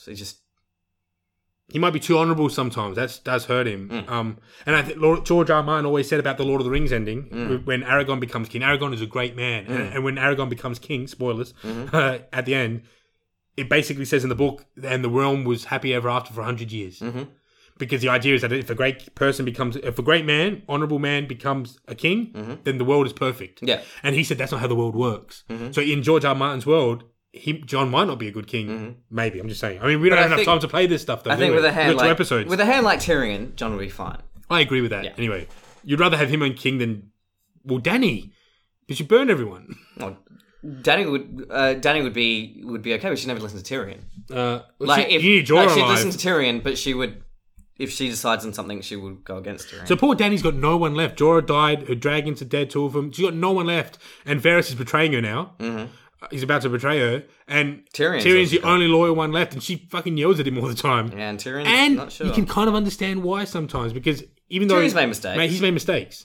He might be too honourable sometimes. That does hurt him. And I think George R. R. Martin always said about the Lord of the Rings ending, when Aragorn becomes king. Aragorn is a great man. And when Aragorn becomes king, spoilers, at the end, it basically says in the book, and the realm was happy ever after for 100 years. Because the idea is that if a great man, honourable man becomes a king, then the world is perfect. Yeah. And he said that's not how the world works. So in George R. R. Martin's world, Jon might not be a good king. Maybe, I'm just saying. I mean, we don't have enough time to play this stuff, though. I think with a hand like episodes. With a hand like Tyrion, Jon will be fine. I agree with that. Yeah. Anyway, you'd rather have him on king than Dany, because you burn everyone. Well, Dany would be okay, but she'd never listen to Tyrion. She'd listen to Tyrion, but she would. If she decides on something, she would go against Tyrion. So poor Dany's got no one left. Jorah died, her dragons are dead, two of them. She's got no one left. And Varys is betraying her now. He's about to betray her. And Tyrion's the only loyal one left. And she fucking yells at him all the time. Yeah, and Tyrion's not sure. You can kind of understand why sometimes. Because even though... Tyrion's made mistakes. He's made mistakes.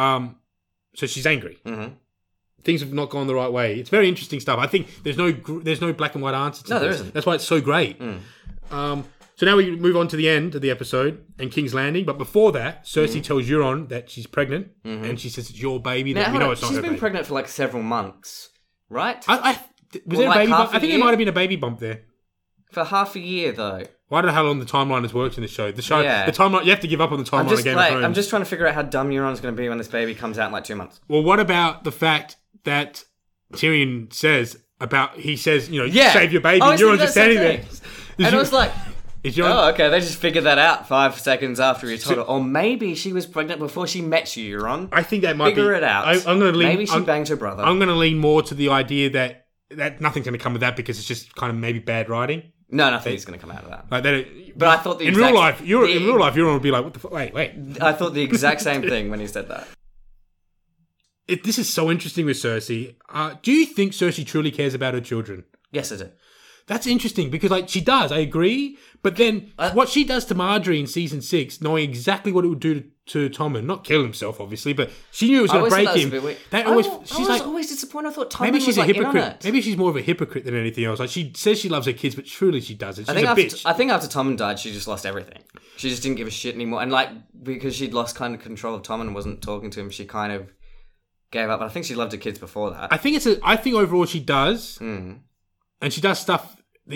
So she's angry. Things have not gone the right way. It's very interesting stuff. I think there's no black and white answer to this. There isn't. That's why it's so great. So now we move on to the end of the episode and King's Landing. But before that, Cersei tells Euron that she's pregnant. And she says it's your baby. That we know it's not her baby. She's been pregnant for like several months, right? Was there a baby bump? I think there might have been a baby bump there. For half a year, though. Well, I don't know how long the timeline has worked in this show. The timeline, you have to give up on the timeline of Game of Thrones. I'm just trying to figure out how dumb Euron's going to be when this baby comes out in like 2 months. Well, what about the fact that Tyrion says, save your baby. Euron's just standing there. And I was like... okay, they just figured that out 5 seconds after he told her. Or maybe she was pregnant before she met you, Euron. I think that might Figure it out. I'm gonna lean, maybe she banged her brother. I'm going to lean more to the idea that nothing's going to come of that because it's just kind of maybe bad writing. No, nothing's going to come out of that. But I thought in real life, Euron would be like, "What the fuck? Wait." I thought the exact same thing when he said that. This is so interesting with Cersei. Do you think Cersei truly cares about her children? Yes, I do. That's interesting because, she does. I agree. But then what she does to Marjorie in season 6, knowing exactly what it would do to Tommen, not kill himself, obviously, but she knew it was going to break him. I was always disappointed. I thought Tommen maybe she's was a hypocrite. in on it. Maybe she's more of a hypocrite than anything else. Like she says she loves her kids, but truly she doesn't. She's a bitch. I think after Tommen died, she just lost everything. She just didn't give a shit anymore. And because she'd lost kind of control of Tommen and wasn't talking to him, she kind of gave up. But I think she loved her kids before that. I think overall she does, and she does stuff.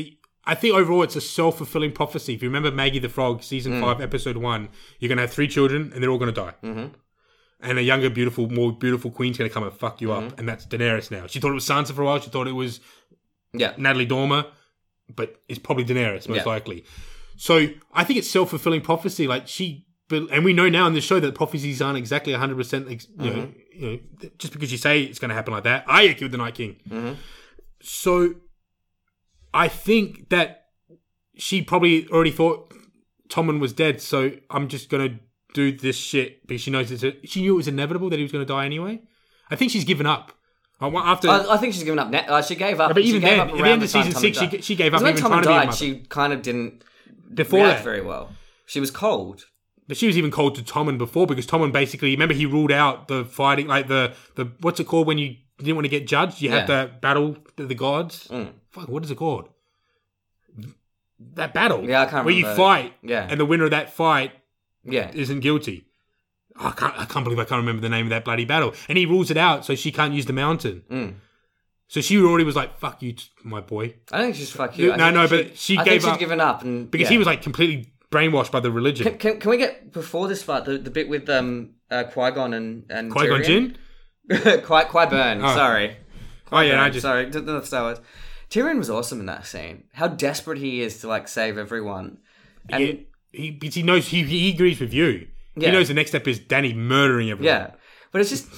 I think overall it's a self-fulfilling prophecy. If you remember Maggie the Frog, season 5, episode 1, you're going to have 3 children and they're all going to die. Mm-hmm. And a younger, more beautiful queen's going to come and fuck you up. And that's Daenerys now. She thought it was Sansa for a while. She thought it was Natalie Dormer. But it's probably Daenerys, most likely. So I think it's self-fulfilling prophecy. Like and we know now in the show that prophecies aren't exactly 100%, you know, just because you say it's going to happen like that. Arya killed the Night King. Mm-hmm. So I think that she probably already thought Tommen was dead. So I'm just going to do this shit because she knows she knew it was inevitable that he was going to die anyway. I think she's given up. I think she's given up. She gave up. Yeah, but even she gave then, up at the end of season 6, she gave up. When even Tommen trying to be a died, mother. she kind of didn't Before react that. very well. She was cold. But she was even cold to Tommen before because Tommen basically, remember he ruled out the fighting, like the what's it called when you didn't want to get judged? You had the battle of the gods. Fuck, what is it called? That battle. Yeah, I can't remember. Where you fight, Yeah. and the winner of that fight Yeah. isn't guilty. I can't believe I can't remember the name of that bloody battle. And he rules it out so she can't use the mountain. So she already was like, fuck you, my boy. I don't think she's fuck you. But she I gave think up. she'd given up. And, Because he was like completely brainwashed by the religion. Can we get, before this part, the bit with Qui-Gon and Qui-Gon Tyrion? Jinn? Qui-Burn, sorry. Oh yeah, Sorry, not Star Wars. Tyrion was awesome in that scene. How desperate he is to like save everyone. And he knows, he agrees with you. Yeah. He knows the next step is Dany murdering everyone. yeah, but it's just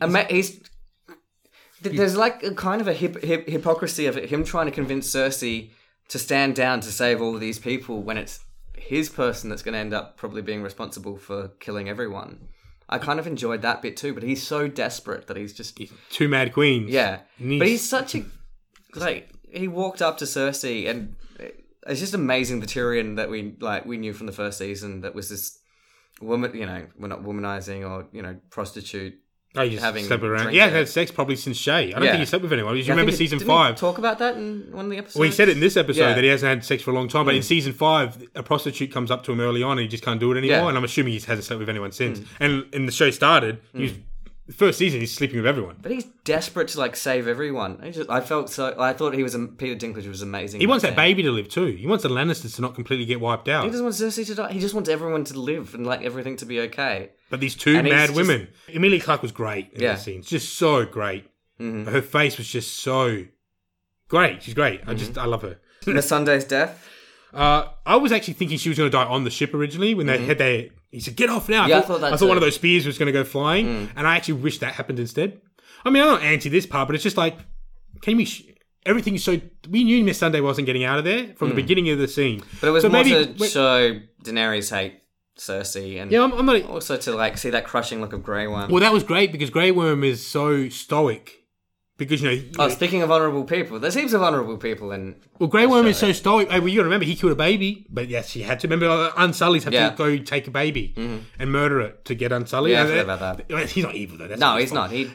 there's like a kind of a hypocrisy of him trying to convince Cersei to stand down to save all of these people when it's his person that's going to end up probably being responsible for killing everyone. I kind of enjoyed that bit too, but he's so desperate that he's just 2 mad queens. Yeah, but he's such a he walked up to Cersei, and it's just amazing the Tyrion that we knew from the first season that was this woman, we're not womanizing or prostitute. Oh, you just slept around. Yeah, had sex probably since Shay. I don't think he slept with anyone. You remember season 5? Talk about that in one of the episodes. Well, he said it in this episode that he hasn't had sex for a long time. But in season 5, a prostitute comes up to him early on and he just can't do it anymore. Yeah. And I'm assuming he hasn't slept with anyone since. And in the show started, the first season he's sleeping with everyone. But he's desperate to save everyone. I thought he was. Peter Dinklage was amazing. He wants that baby to live too. He wants the Lannisters to not completely get wiped out. He doesn't want Cersei to die. He just wants everyone to live and everything to be okay. But these 2 mad women. Emilia Clarke was great in that scene. Just so great. Mm-hmm. Her face was just so great. She's great. I love her. Missandei's death. I was actually thinking she was going to die on the ship originally when they had their. He said, "Get off now." Yeah, I thought one of those spears was going to go flying, and I actually wish that happened instead. I mean, I'm not anti this part, but it's just like, everything is so. We knew Missandei wasn't getting out of there from the beginning of the scene, but it was more to show Daenerys hate Cersei, and I'm not also to see that crushing look of Grey Worm. Well, that was great because Grey Worm is so stoic. Because speaking of honourable people, there's heaps of honourable people in. Well, Grey Worm is so stoic. Well, you got to remember he killed a baby, but yes, he had to. Remember, Unsullied's had to go take a baby and murder it to get Unsullied. Yeah, I forgot about that. He's not evil though. No, he's not. He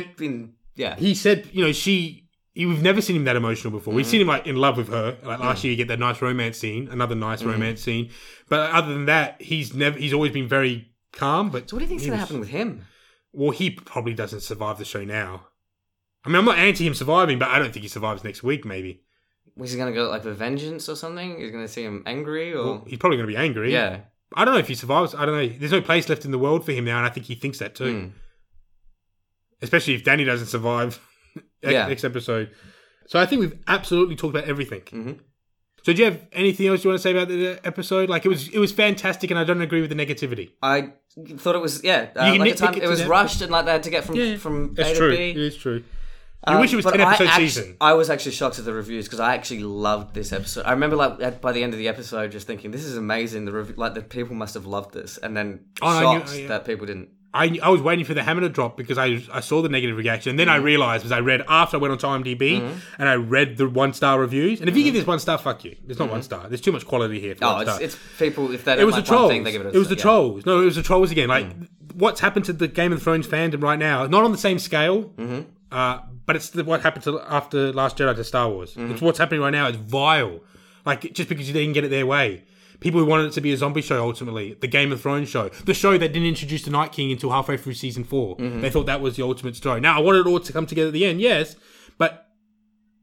said, we've never seen him that emotional before. We've seen him in love with her. Last year, you get that nice romance scene, another nice romance scene. But other than that, he's always been very calm. But so, what do you think's going to happen with him? Well, he probably doesn't survive the show now. I mean, I'm not anti him surviving, but I don't think he survives next week, maybe. Was he going to go with vengeance or something? He's going to see him angry? Or Well, he's probably going to be angry. Yeah. I don't know if he survives. I don't know. There's no place left in the world for him now, and I think he thinks that too. Especially if Dany doesn't survive next episode. So I think we've absolutely talked about everything. Mm-hmm. So do you have anything else you want to say about the episode? It was fantastic, and I don't agree with the negativity. I thought it was, it was rushed and they had to get from A to B. It is true. You wish it was 10-episode season. I was actually shocked at the reviews because I actually loved this episode. I remember by the end of the episode just thinking, this is amazing. The people must have loved this, and then shocked that people didn't. I was waiting for the hammer to drop because I saw the negative reaction, and then I realised because I read after I went onto IMDb and I read the 1-star reviews. And if you give this 1 star, fuck you. It's not 1 star. There's too much quality here. It's people. If they don't like one thing, they give it. It was the trolls. No, it was the trolls again. What's happened to the Game of Thrones fandom right now? Not on the same scale. But it's what happened after Last Jedi to Star Wars. It's what's happening right now. It's vile. Just because you didn't get it their way. People who wanted it to be a zombie show, ultimately. The Game of Thrones show. The show that didn't introduce the Night King until halfway through season 4. They thought that was the ultimate story. Now, I wanted it all to come together at the end, yes. But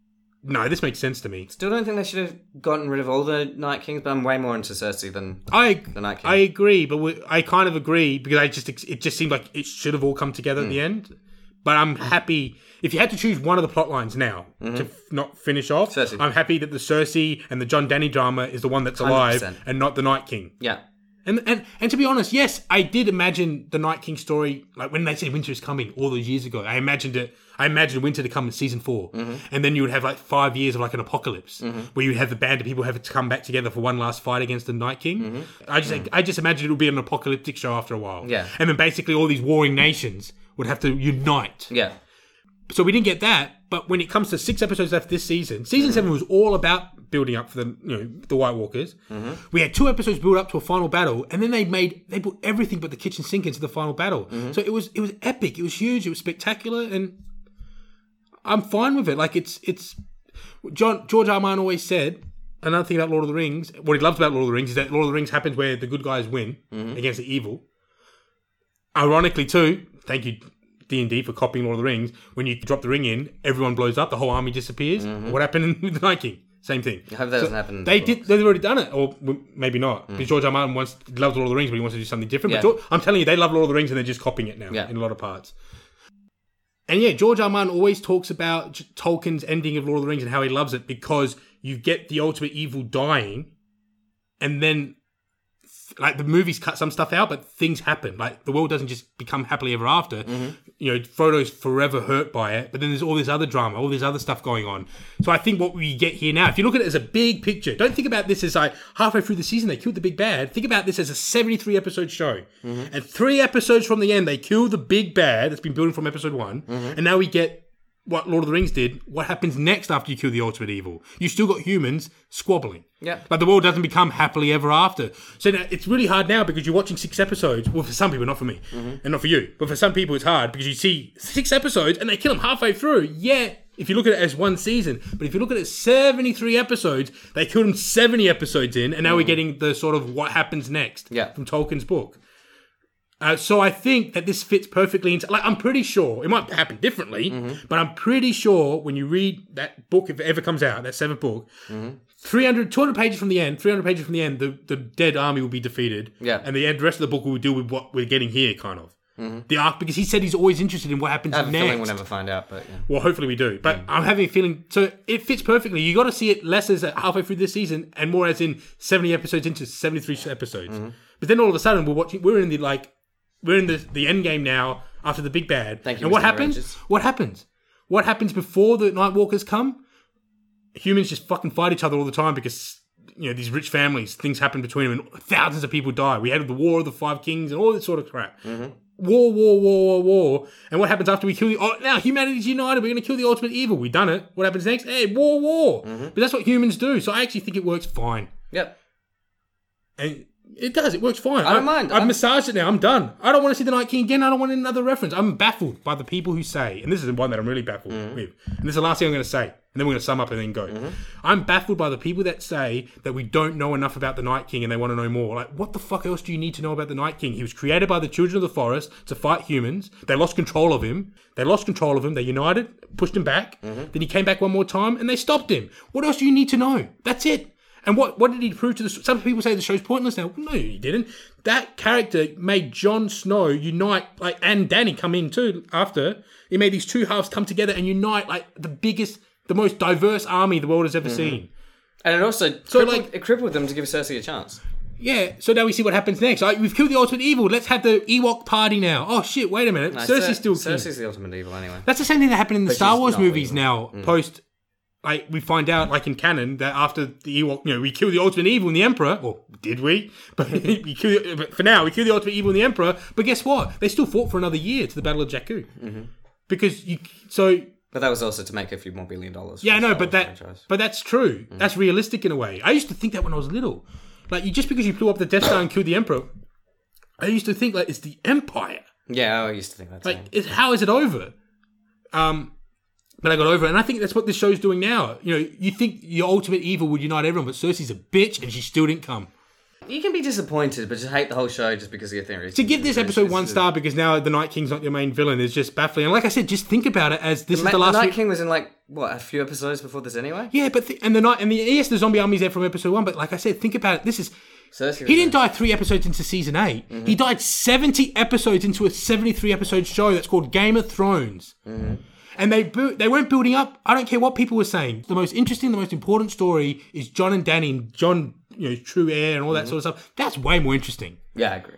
no, this makes sense to me. Still don't think they should have gotten rid of all the Night Kings, but I'm way more into Cersei than the Night King. I agree, but I kind of agree because it just seemed like it should have all come together at the end. But I'm happy if you had to choose one of the plot lines now to not finish off. Cersei. I'm happy that the Cersei and the Jon Dany drama is the one that's alive 100%. and not the Night King. Yeah. And to be honest, yes, I did imagine the Night King story, like when they said winter is coming all those years ago. I imagined winter to come in season 4. And then you would have like 5 years of like an apocalypse where you would have the band of people have to come back together for one last fight against the Night King. I just imagined it would be an apocalyptic show after a while. Yeah. And then basically all these warring nations would have to unite. Yeah. So we didn't get that, but when it comes to 6 episodes left this season 7 was all about building up for the White Walkers. We had 2 episodes build up to a final battle, and then they put everything but the kitchen sink into the final battle. So it was epic, it was huge, it was spectacular, and I'm fine with it. Like it's George R. R. Martin always said, another thing about Lord of the Rings, what he loves about Lord of the Rings is that Lord of the Rings happens where the good guys win against the evil. Ironically too, thank you D&D for copying Lord of the Rings, when you drop the ring in, everyone blows up, the whole army disappears. What happened with the Night King? Same thing. I hope that doesn't happen. They've already done it, or maybe not. Because George R. R. Martin loves Lord of the Rings, but he wants to do something different. Yeah. But I'm telling you, they love Lord of the Rings and they're just copying it now in a lot of parts. And yeah, George R. R. Martin always talks about Tolkien's ending of Lord of the Rings and how he loves it because you get the ultimate evil dying, and then like the movies cut some stuff out, but things happen. Like the world doesn't just become happily ever after. Frodo's forever hurt by it, but then there's all this other drama, all this other stuff going on. So I think what we get here now, if you look at it as a big picture, don't think about this as like halfway through the season they killed the big bad. Think about this as a 73 episode show, and 3 episodes from the end they kill the big bad that's been building from episode 1, and now we get what Lord of the Rings did. What happens next after you kill the ultimate evil? You still got humans squabbling. Yeah. But the world doesn't become happily ever after. So now, it's really hard now because you're watching 6 episodes. Well, for some people, not for me. And not for you. But for some people, it's hard because you see 6 episodes and they kill them halfway through. Yeah, if you look at it as one season. But if you look at it as 73 episodes, they killed them 70 episodes in. And now we're getting the sort of what happens next from Tolkien's book. So I think that this fits perfectly into... Like, I'm pretty sure... It might happen differently, but I'm pretty sure when you read that book, if it ever comes out, that 7th book, 200 pages from the end, the dead army will be defeated. Yeah. And the rest of the book will deal with what we're getting here, kind of. The arc, because he said he's always interested in what happens next. I have a feeling we'll never find out, but yeah. Well, hopefully we do. But I'm having a feeling... So it fits perfectly. You got to see it less as halfway through this season and more as in 70 episodes into 73 episodes. But then all of a sudden, we're in the end game now after the big bad. Thank you, and what Mr. happens? Regis. What happens? What happens before the Night Walkers come? Humans just fucking fight each other all the time because, these rich families, things happen between them and thousands of people die. We had the War of the 5 Kings and all this sort of crap. War. And what happens after we kill now humanity's united, we're going to kill the ultimate evil. We've done it. What happens next? Hey, war. But that's what humans do. So I actually think it works fine. Yep. And it does. It works fine. I don't mind. I've massaged it now. I'm done. I don't want to see the Night King again. I don't want another reference. I'm baffled by the people who say, and this is the one that I'm really baffled with, and this is the last thing I'm going to say, and then we're going to sum up and then go. I'm baffled by the people that say that we don't know enough about the Night King and they want to know more. Like, what the fuck else do you need to know about the Night King? He was created by the children of the forest to fight humans. They lost control of him. They united, pushed him back. Then he came back one more time and they stopped him. What else do you need to know? That's it. And what did he prove to the... Some people say the show's pointless now. No, he didn't. That character made Jon Snow unite, and Dany come in too after. He made these two halves come together and unite, the most diverse army the world has ever seen. And it also crippled them to give Cersei a chance. Yeah, so now we see what happens next. We've killed the ultimate evil. Let's have the Ewok party now. Oh shit, wait a minute. No, Cersei's still king. Cersei's the ultimate evil anyway. That's the same thing that happened in the Star Wars movies evil. now, post... we find out, in canon, that after the Ewok, we kill the ultimate evil and the Emperor. Or did we? But but for now, we kill the ultimate evil and the Emperor. But guess what? They still fought for another year to the Battle of Jakku. Because But that was also to make a few more $1 billion. Yeah, I know, but that's true. That's realistic in a way. I used to think that when I was little. Just because you blew up the Death Star and killed the Emperor, I used to think it's the Empire. Yeah, I used to think that too. How is it over? But I got over it, and I think that's what this show's doing now. You think your ultimate evil would unite everyone, but Cersei's a bitch, and she still didn't come. You can be disappointed, but just hate the whole show just because of your theories. To give this episode 1 star because now the Night King's not your main villain is just baffling. And like I said, just think about it as this is the last. The Night King was in a few episodes before this anyway. Yeah, but yes, the zombie army's there from episode 1. But like I said, think about it. This is. He didn't die 3 episodes into season 8. Mm-hmm. He died 70 episodes into a 73 episode show that's called Game of Thrones. Mm-hmm. And they weren't building up. I don't care what people were saying. The most interesting, the most important story is Jon and Dany and Jon, true heir and all that sort of stuff. That's way more interesting. Yeah, I agree.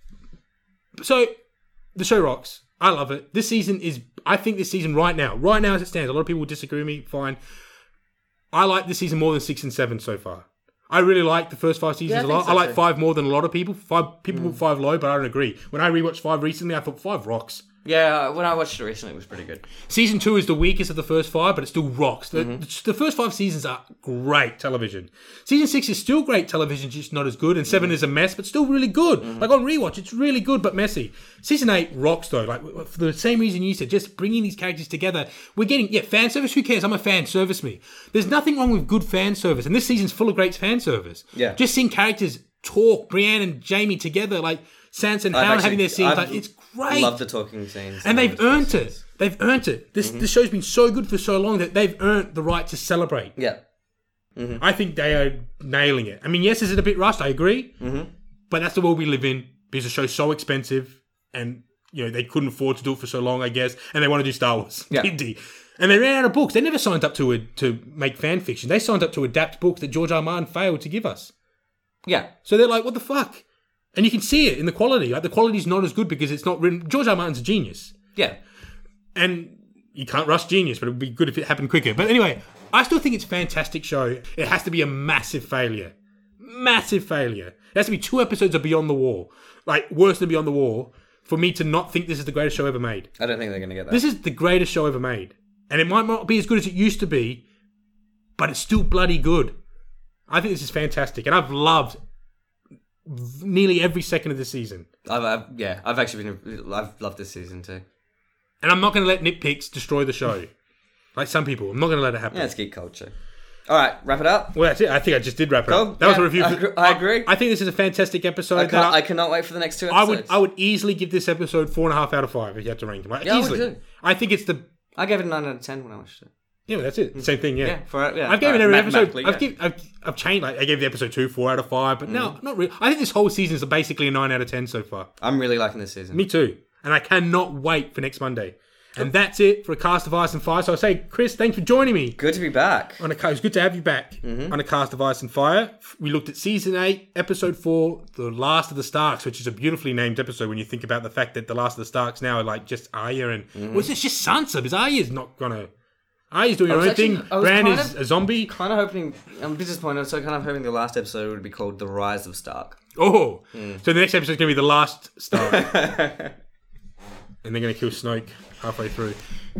So, the show rocks. I love it. I think this season right now as it stands, a lot of people will disagree with me, fine. I like this season more than 6 and 7 so far. I really like the first 5 seasons a lot. I like 5 more than a lot of people. 5 people put 5 low, but I don't agree. When I rewatched 5 recently, I thought 5 rocks. Yeah, when I watched it recently, it was pretty good. Season 2 is the weakest of the first 5, but it still rocks. The first 5 seasons are great television. Season 6 is still great television, just not as good. And 7 is a mess, but still really good. Like on rewatch, it's really good, but messy. Season 8 rocks though. Like for the same reason you said, just bringing these characters together. We're getting, fan service, who cares? I'm a fan, service me. There's nothing wrong with good fan service. And this season's full of great fan service. Yeah. Just seeing characters talk, Brienne and Jaime together, like Sansa and Hound having their scenes, it's great. I love the talking scenes. And they've earned it. They've earned it. This show's been so good for so long that they've earned the right to celebrate. Yeah. I think they are nailing it. I mean, yes, is it a bit rushed? I agree. But that's the world we live in because the show's so expensive and, they couldn't afford to do it for so long, I guess. And they want to do Star Wars. Yeah. And they ran out of books. They never signed up to make fan fiction. They signed up to adapt books that George R. R. Martin failed to give us. Yeah. So they're like, what the fuck? And you can see it in the quality. Like, the quality's not as good because it's not written. George R. R. Martin's a genius. Yeah. And you can't rush genius, but it would be good if it happened quicker. But anyway, I still think it's a fantastic show. It has to be a massive failure. Massive failure. It has to be 2 episodes of Beyond the Wall. Like, worse than Beyond the Wall, for me to not think this is the greatest show ever made. I don't think they're going to get that. This is the greatest show ever made. And it might not be as good as it used to be, but it's still bloody good. I think this is fantastic. And I've loved nearly every second of the season. I've loved this season too. And I'm not going to let nitpicks destroy the show. Like some people. I'm not going to let it happen. Yeah, it's geek culture. All right, wrap it up. Well, that's it. I think I just did wrap it up. That was a review. I agree. I think this is a fantastic episode. I cannot wait for the next 2 episodes. I would easily give this episode 4.5 out of 5 if you had to rank them. Yeah, easily. I would too. I think it's the... I gave it a 9 out of 10 when I watched it. Yeah, well, that's it. Same thing, yeah. I've given every episode... I've changed. Like, I gave the episode 2 4 out of 5, but no, not really. I think this whole season is basically a 9 out of 10 so far. I'm really liking this season. Me too. And I cannot wait for next Monday. And that's it for A Cast of Ice and Fire. So I say, Chris, thanks for joining me. Good to be back. It was good to have you back on A Cast of Ice and Fire. We looked at Season 8, Episode 4, The Last of the Starks, which is a beautifully named episode when you think about the fact that The Last of the Starks now are like just Arya and... Well, it's just Sansa, because Arya's not going to... Arya's doing her own thing. Bran is a zombie. Kind of hoping... I'm disappointed. So kind of hoping the last episode would be called The Rise of Stark. Oh! So the next episode is going to be The Last Stark. And they're going to kill Snoke halfway through.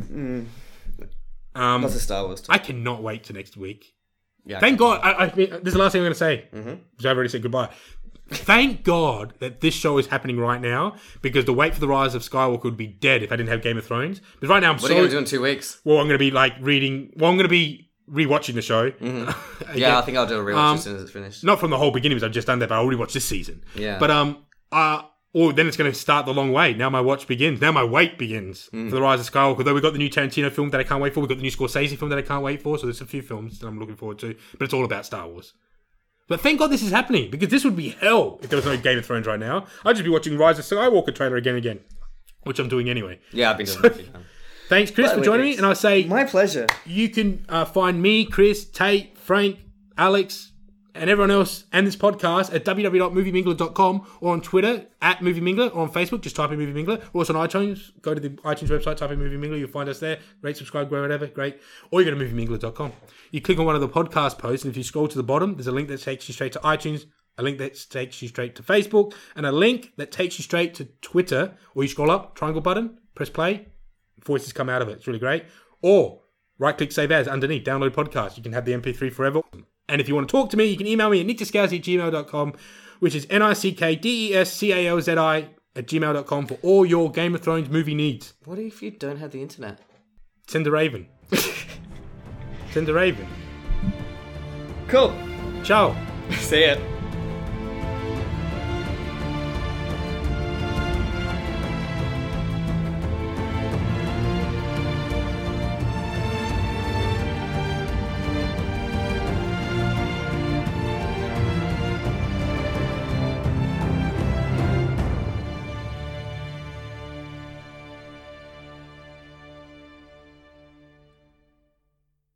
Lots of Star Wars talk. I cannot wait to next week. Yeah, Thank God. This is the last thing I'm going to say. Because I've already said goodbye. Thank God that this show is happening right now, because the wait for the Rise of Skywalker would be dead if I didn't have Game of Thrones. But right now What are you going to do in 2 weeks? Well, I'm going to be I'm going to be rewatching the show. Yeah, I think I'll do a rewatch as soon as it's finished. Not from the whole beginning, because I've just done that, but I'll rewatch this season. Yeah. But then it's going to start the long wait. Now my watch begins. Now my wait begins for The Rise of Skywalker. Though we've got the new Tarantino film that I can't wait for. We've got the new Scorsese film that I can't wait for. So there's a few films that I'm looking forward to. But it's all about Star Wars. But thank God this is happening, because this would be hell if there was no Game of Thrones right now. I'd just be watching Rise of Skywalker trailer again, which I'm doing anyway. Yeah, I've been doing it. Thanks, Chris, for joining me. And I say... My pleasure. You can find me, Chris, Tate, Frank, Alex, and everyone else and this podcast at www.moviemingler.com, or on Twitter at Movie Mingler, or on Facebook, just type in Movie Mingler. Or also on iTunes, go to the iTunes website, type in Movie Mingler, you'll find us there. Rate, subscribe, grow, whatever, great. Or you go to moviemingler.com. You click on one of the podcast posts, and if you scroll to the bottom, there's a link that takes you straight to iTunes, a link that takes you straight to Facebook, and a link that takes you straight to Twitter. Or you scroll up, triangle button, press play, voices come out of it. It's really great. Or right-click Save As underneath, download podcast. You can have the MP3 forever. And if you want to talk to me, you can email me at nickdescalzi@gmail.com, which is nickdescalzi@gmail.com for all your Game of Thrones movie needs. What if you don't have the internet? Send a raven. Send a raven. Cool. Ciao. See ya.